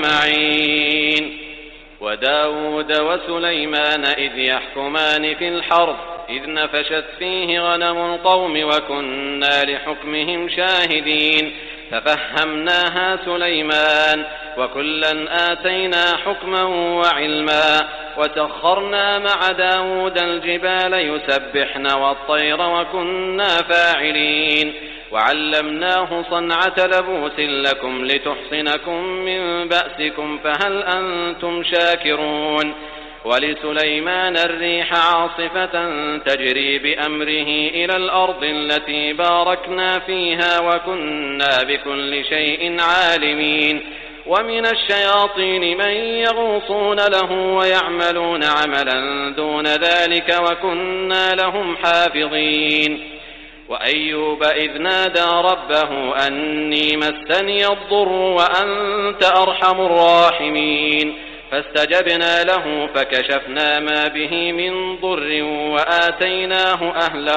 أجمعين وداود وسليمان إذ يحكمان في الحرث إذ نفشت فيه غنم القوم وكنا لحكمهم شاهدين ففهمناها سليمان وكلا آتينا حكما وعلما وسخرنا مع داود الجبال يسبحن والطير وكنا فاعلين وعلمناه صنعة لبوس لكم لتحصنكم من بأسكم فهل أنتم شاكرون ولسليمان الريح عاصفة تجري بأمره إلى الأرض التي باركنا فيها وكنا بكل شيء عالمين ومن الشياطين من يغوصون له ويعملون عملا دون ذلك وكنا لهم حافظين وأيوب إذ نادى ربه أني مسني الضر وأنت أرحم الراحمين فاستجبنا له فكشفنا ما به من ضر وآتيناه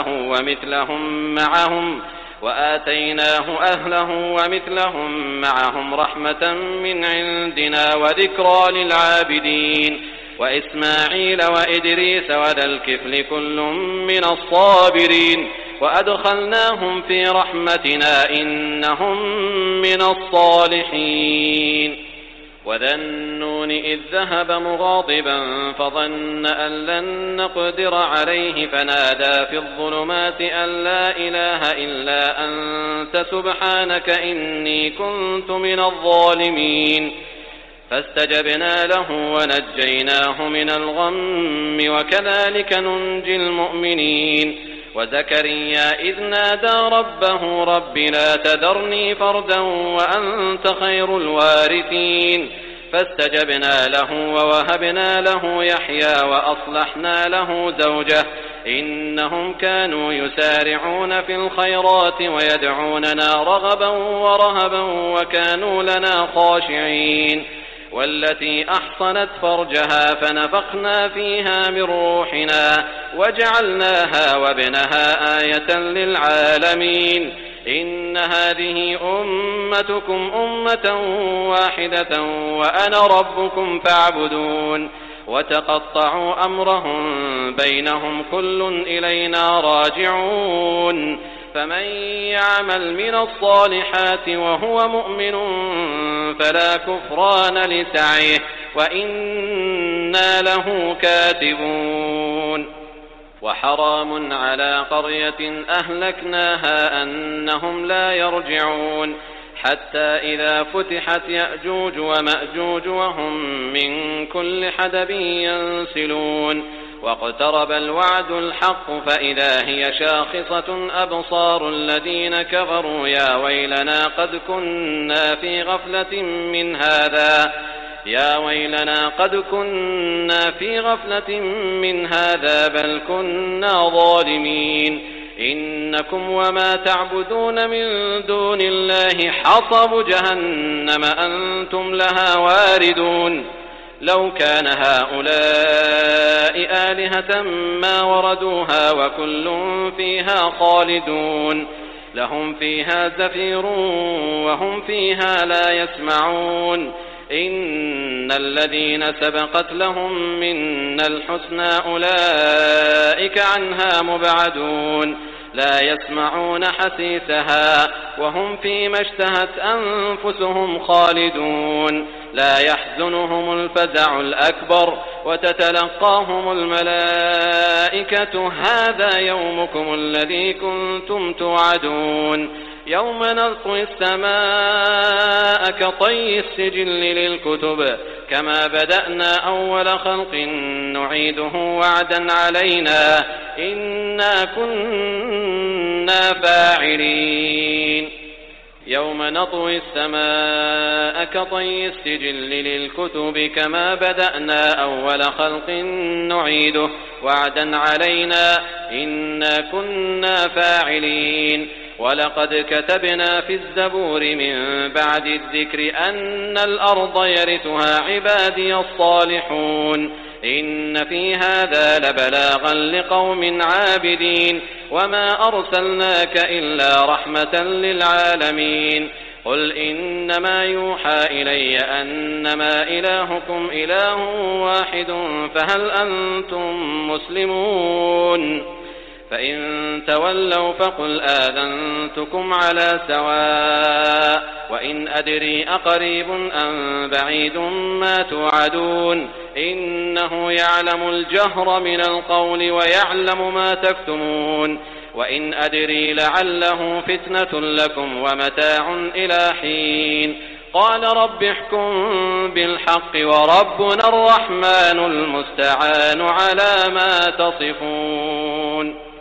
أهله ومثلهم معهم رحمة من عندنا وذكرى للعابدين وإسماعيل وإدريس وذا الكفل كل من الصابرين وأدخلناهم في رحمتنا إنهم من الصالحين وذا النون إذ ذهب مغاضبا فظن أن لن نقدر عليه فنادى في الظلمات أن لا إله إلا أنت سبحانك إني كنت من الظالمين فاستجبنا له ونجيناه من الغم وكذلك ننجي المؤمنين وزكريا إذ نادى ربه رب لا تذرني فردا وأنت خير الوارثين فاستجبنا له ووهبنا له يحيى وأصلحنا له زوجه إنهم كانوا يسارعون في الخيرات ويدعوننا رغبا ورهبا وكانوا لنا خاشعين والتي أحصنت فرجها فنفخنا فيها من روحنا وجعلناها وابنها آية للعالمين إن هذه أمتكم أمة واحدة وأنا ربكم فاعبدون وتقطعوا أمرهم بينهم كل إلينا راجعون فمن يعمل من الصالحات وهو مؤمن فلا كفران لسعيه وإنا له كاتبون وحرام على قرية أهلكناها أنهم لا يرجعون حتى إذا فتحت يأجوج ومأجوج وهم من كل حدب ينسلون واقترب الوعد الحق فإذا هي شاخصة أبصار الذين كفروا يا ويلنا قد كنا في غفلة من هذا بل كنا ظالمين إنكم وما تعبدون من دون الله حصب جهنم أنتم لها واردون لو كان هؤلاء آلهة ما وردوها وكل فيها خالدون لهم فيها زفير وهم فيها لا يسمعون إن الذين سبقت لهم منا الحسنى أولئك عنها مبعدون لا يسمعون حسيسها وهم فيما اشتهت أنفسهم خالدون لا يحزنهم الفزع الأكبر وتتلقاهم الملائكة هذا يومكم الذي كنتم توعدون يوم نطوي السماء كطي السجل للكتب كما بدأنا أول خلق نعيده وعدا علينا إنا كنا فاعلين يوم نطوي السماء كطي السجل للكتب كما بدأنا أول خلق نعيده وعدا علينا إنا كنا فاعلين ولقد كتبنا في الزبور من بعد الذكر أن الأرض يرثها عبادي الصالحون إن في هذا لبلاغا لقوم عابدين وما أرسلناك إلا رحمة للعالمين قل إنما يوحى إلي أنما إلهكم إله واحد فهل أنتم مسلمون فإن تولوا فقل آذنتكم على سواء وإن أدري أقريب أم بعيد ما توعدون إنه يعلم الجهر من القول ويعلم ما تكتمون وإن أدري لعله فتنة لكم ومتاع إلى حين قال رب احكم بالحق وربنا الرحمن المستعان على ما تصفون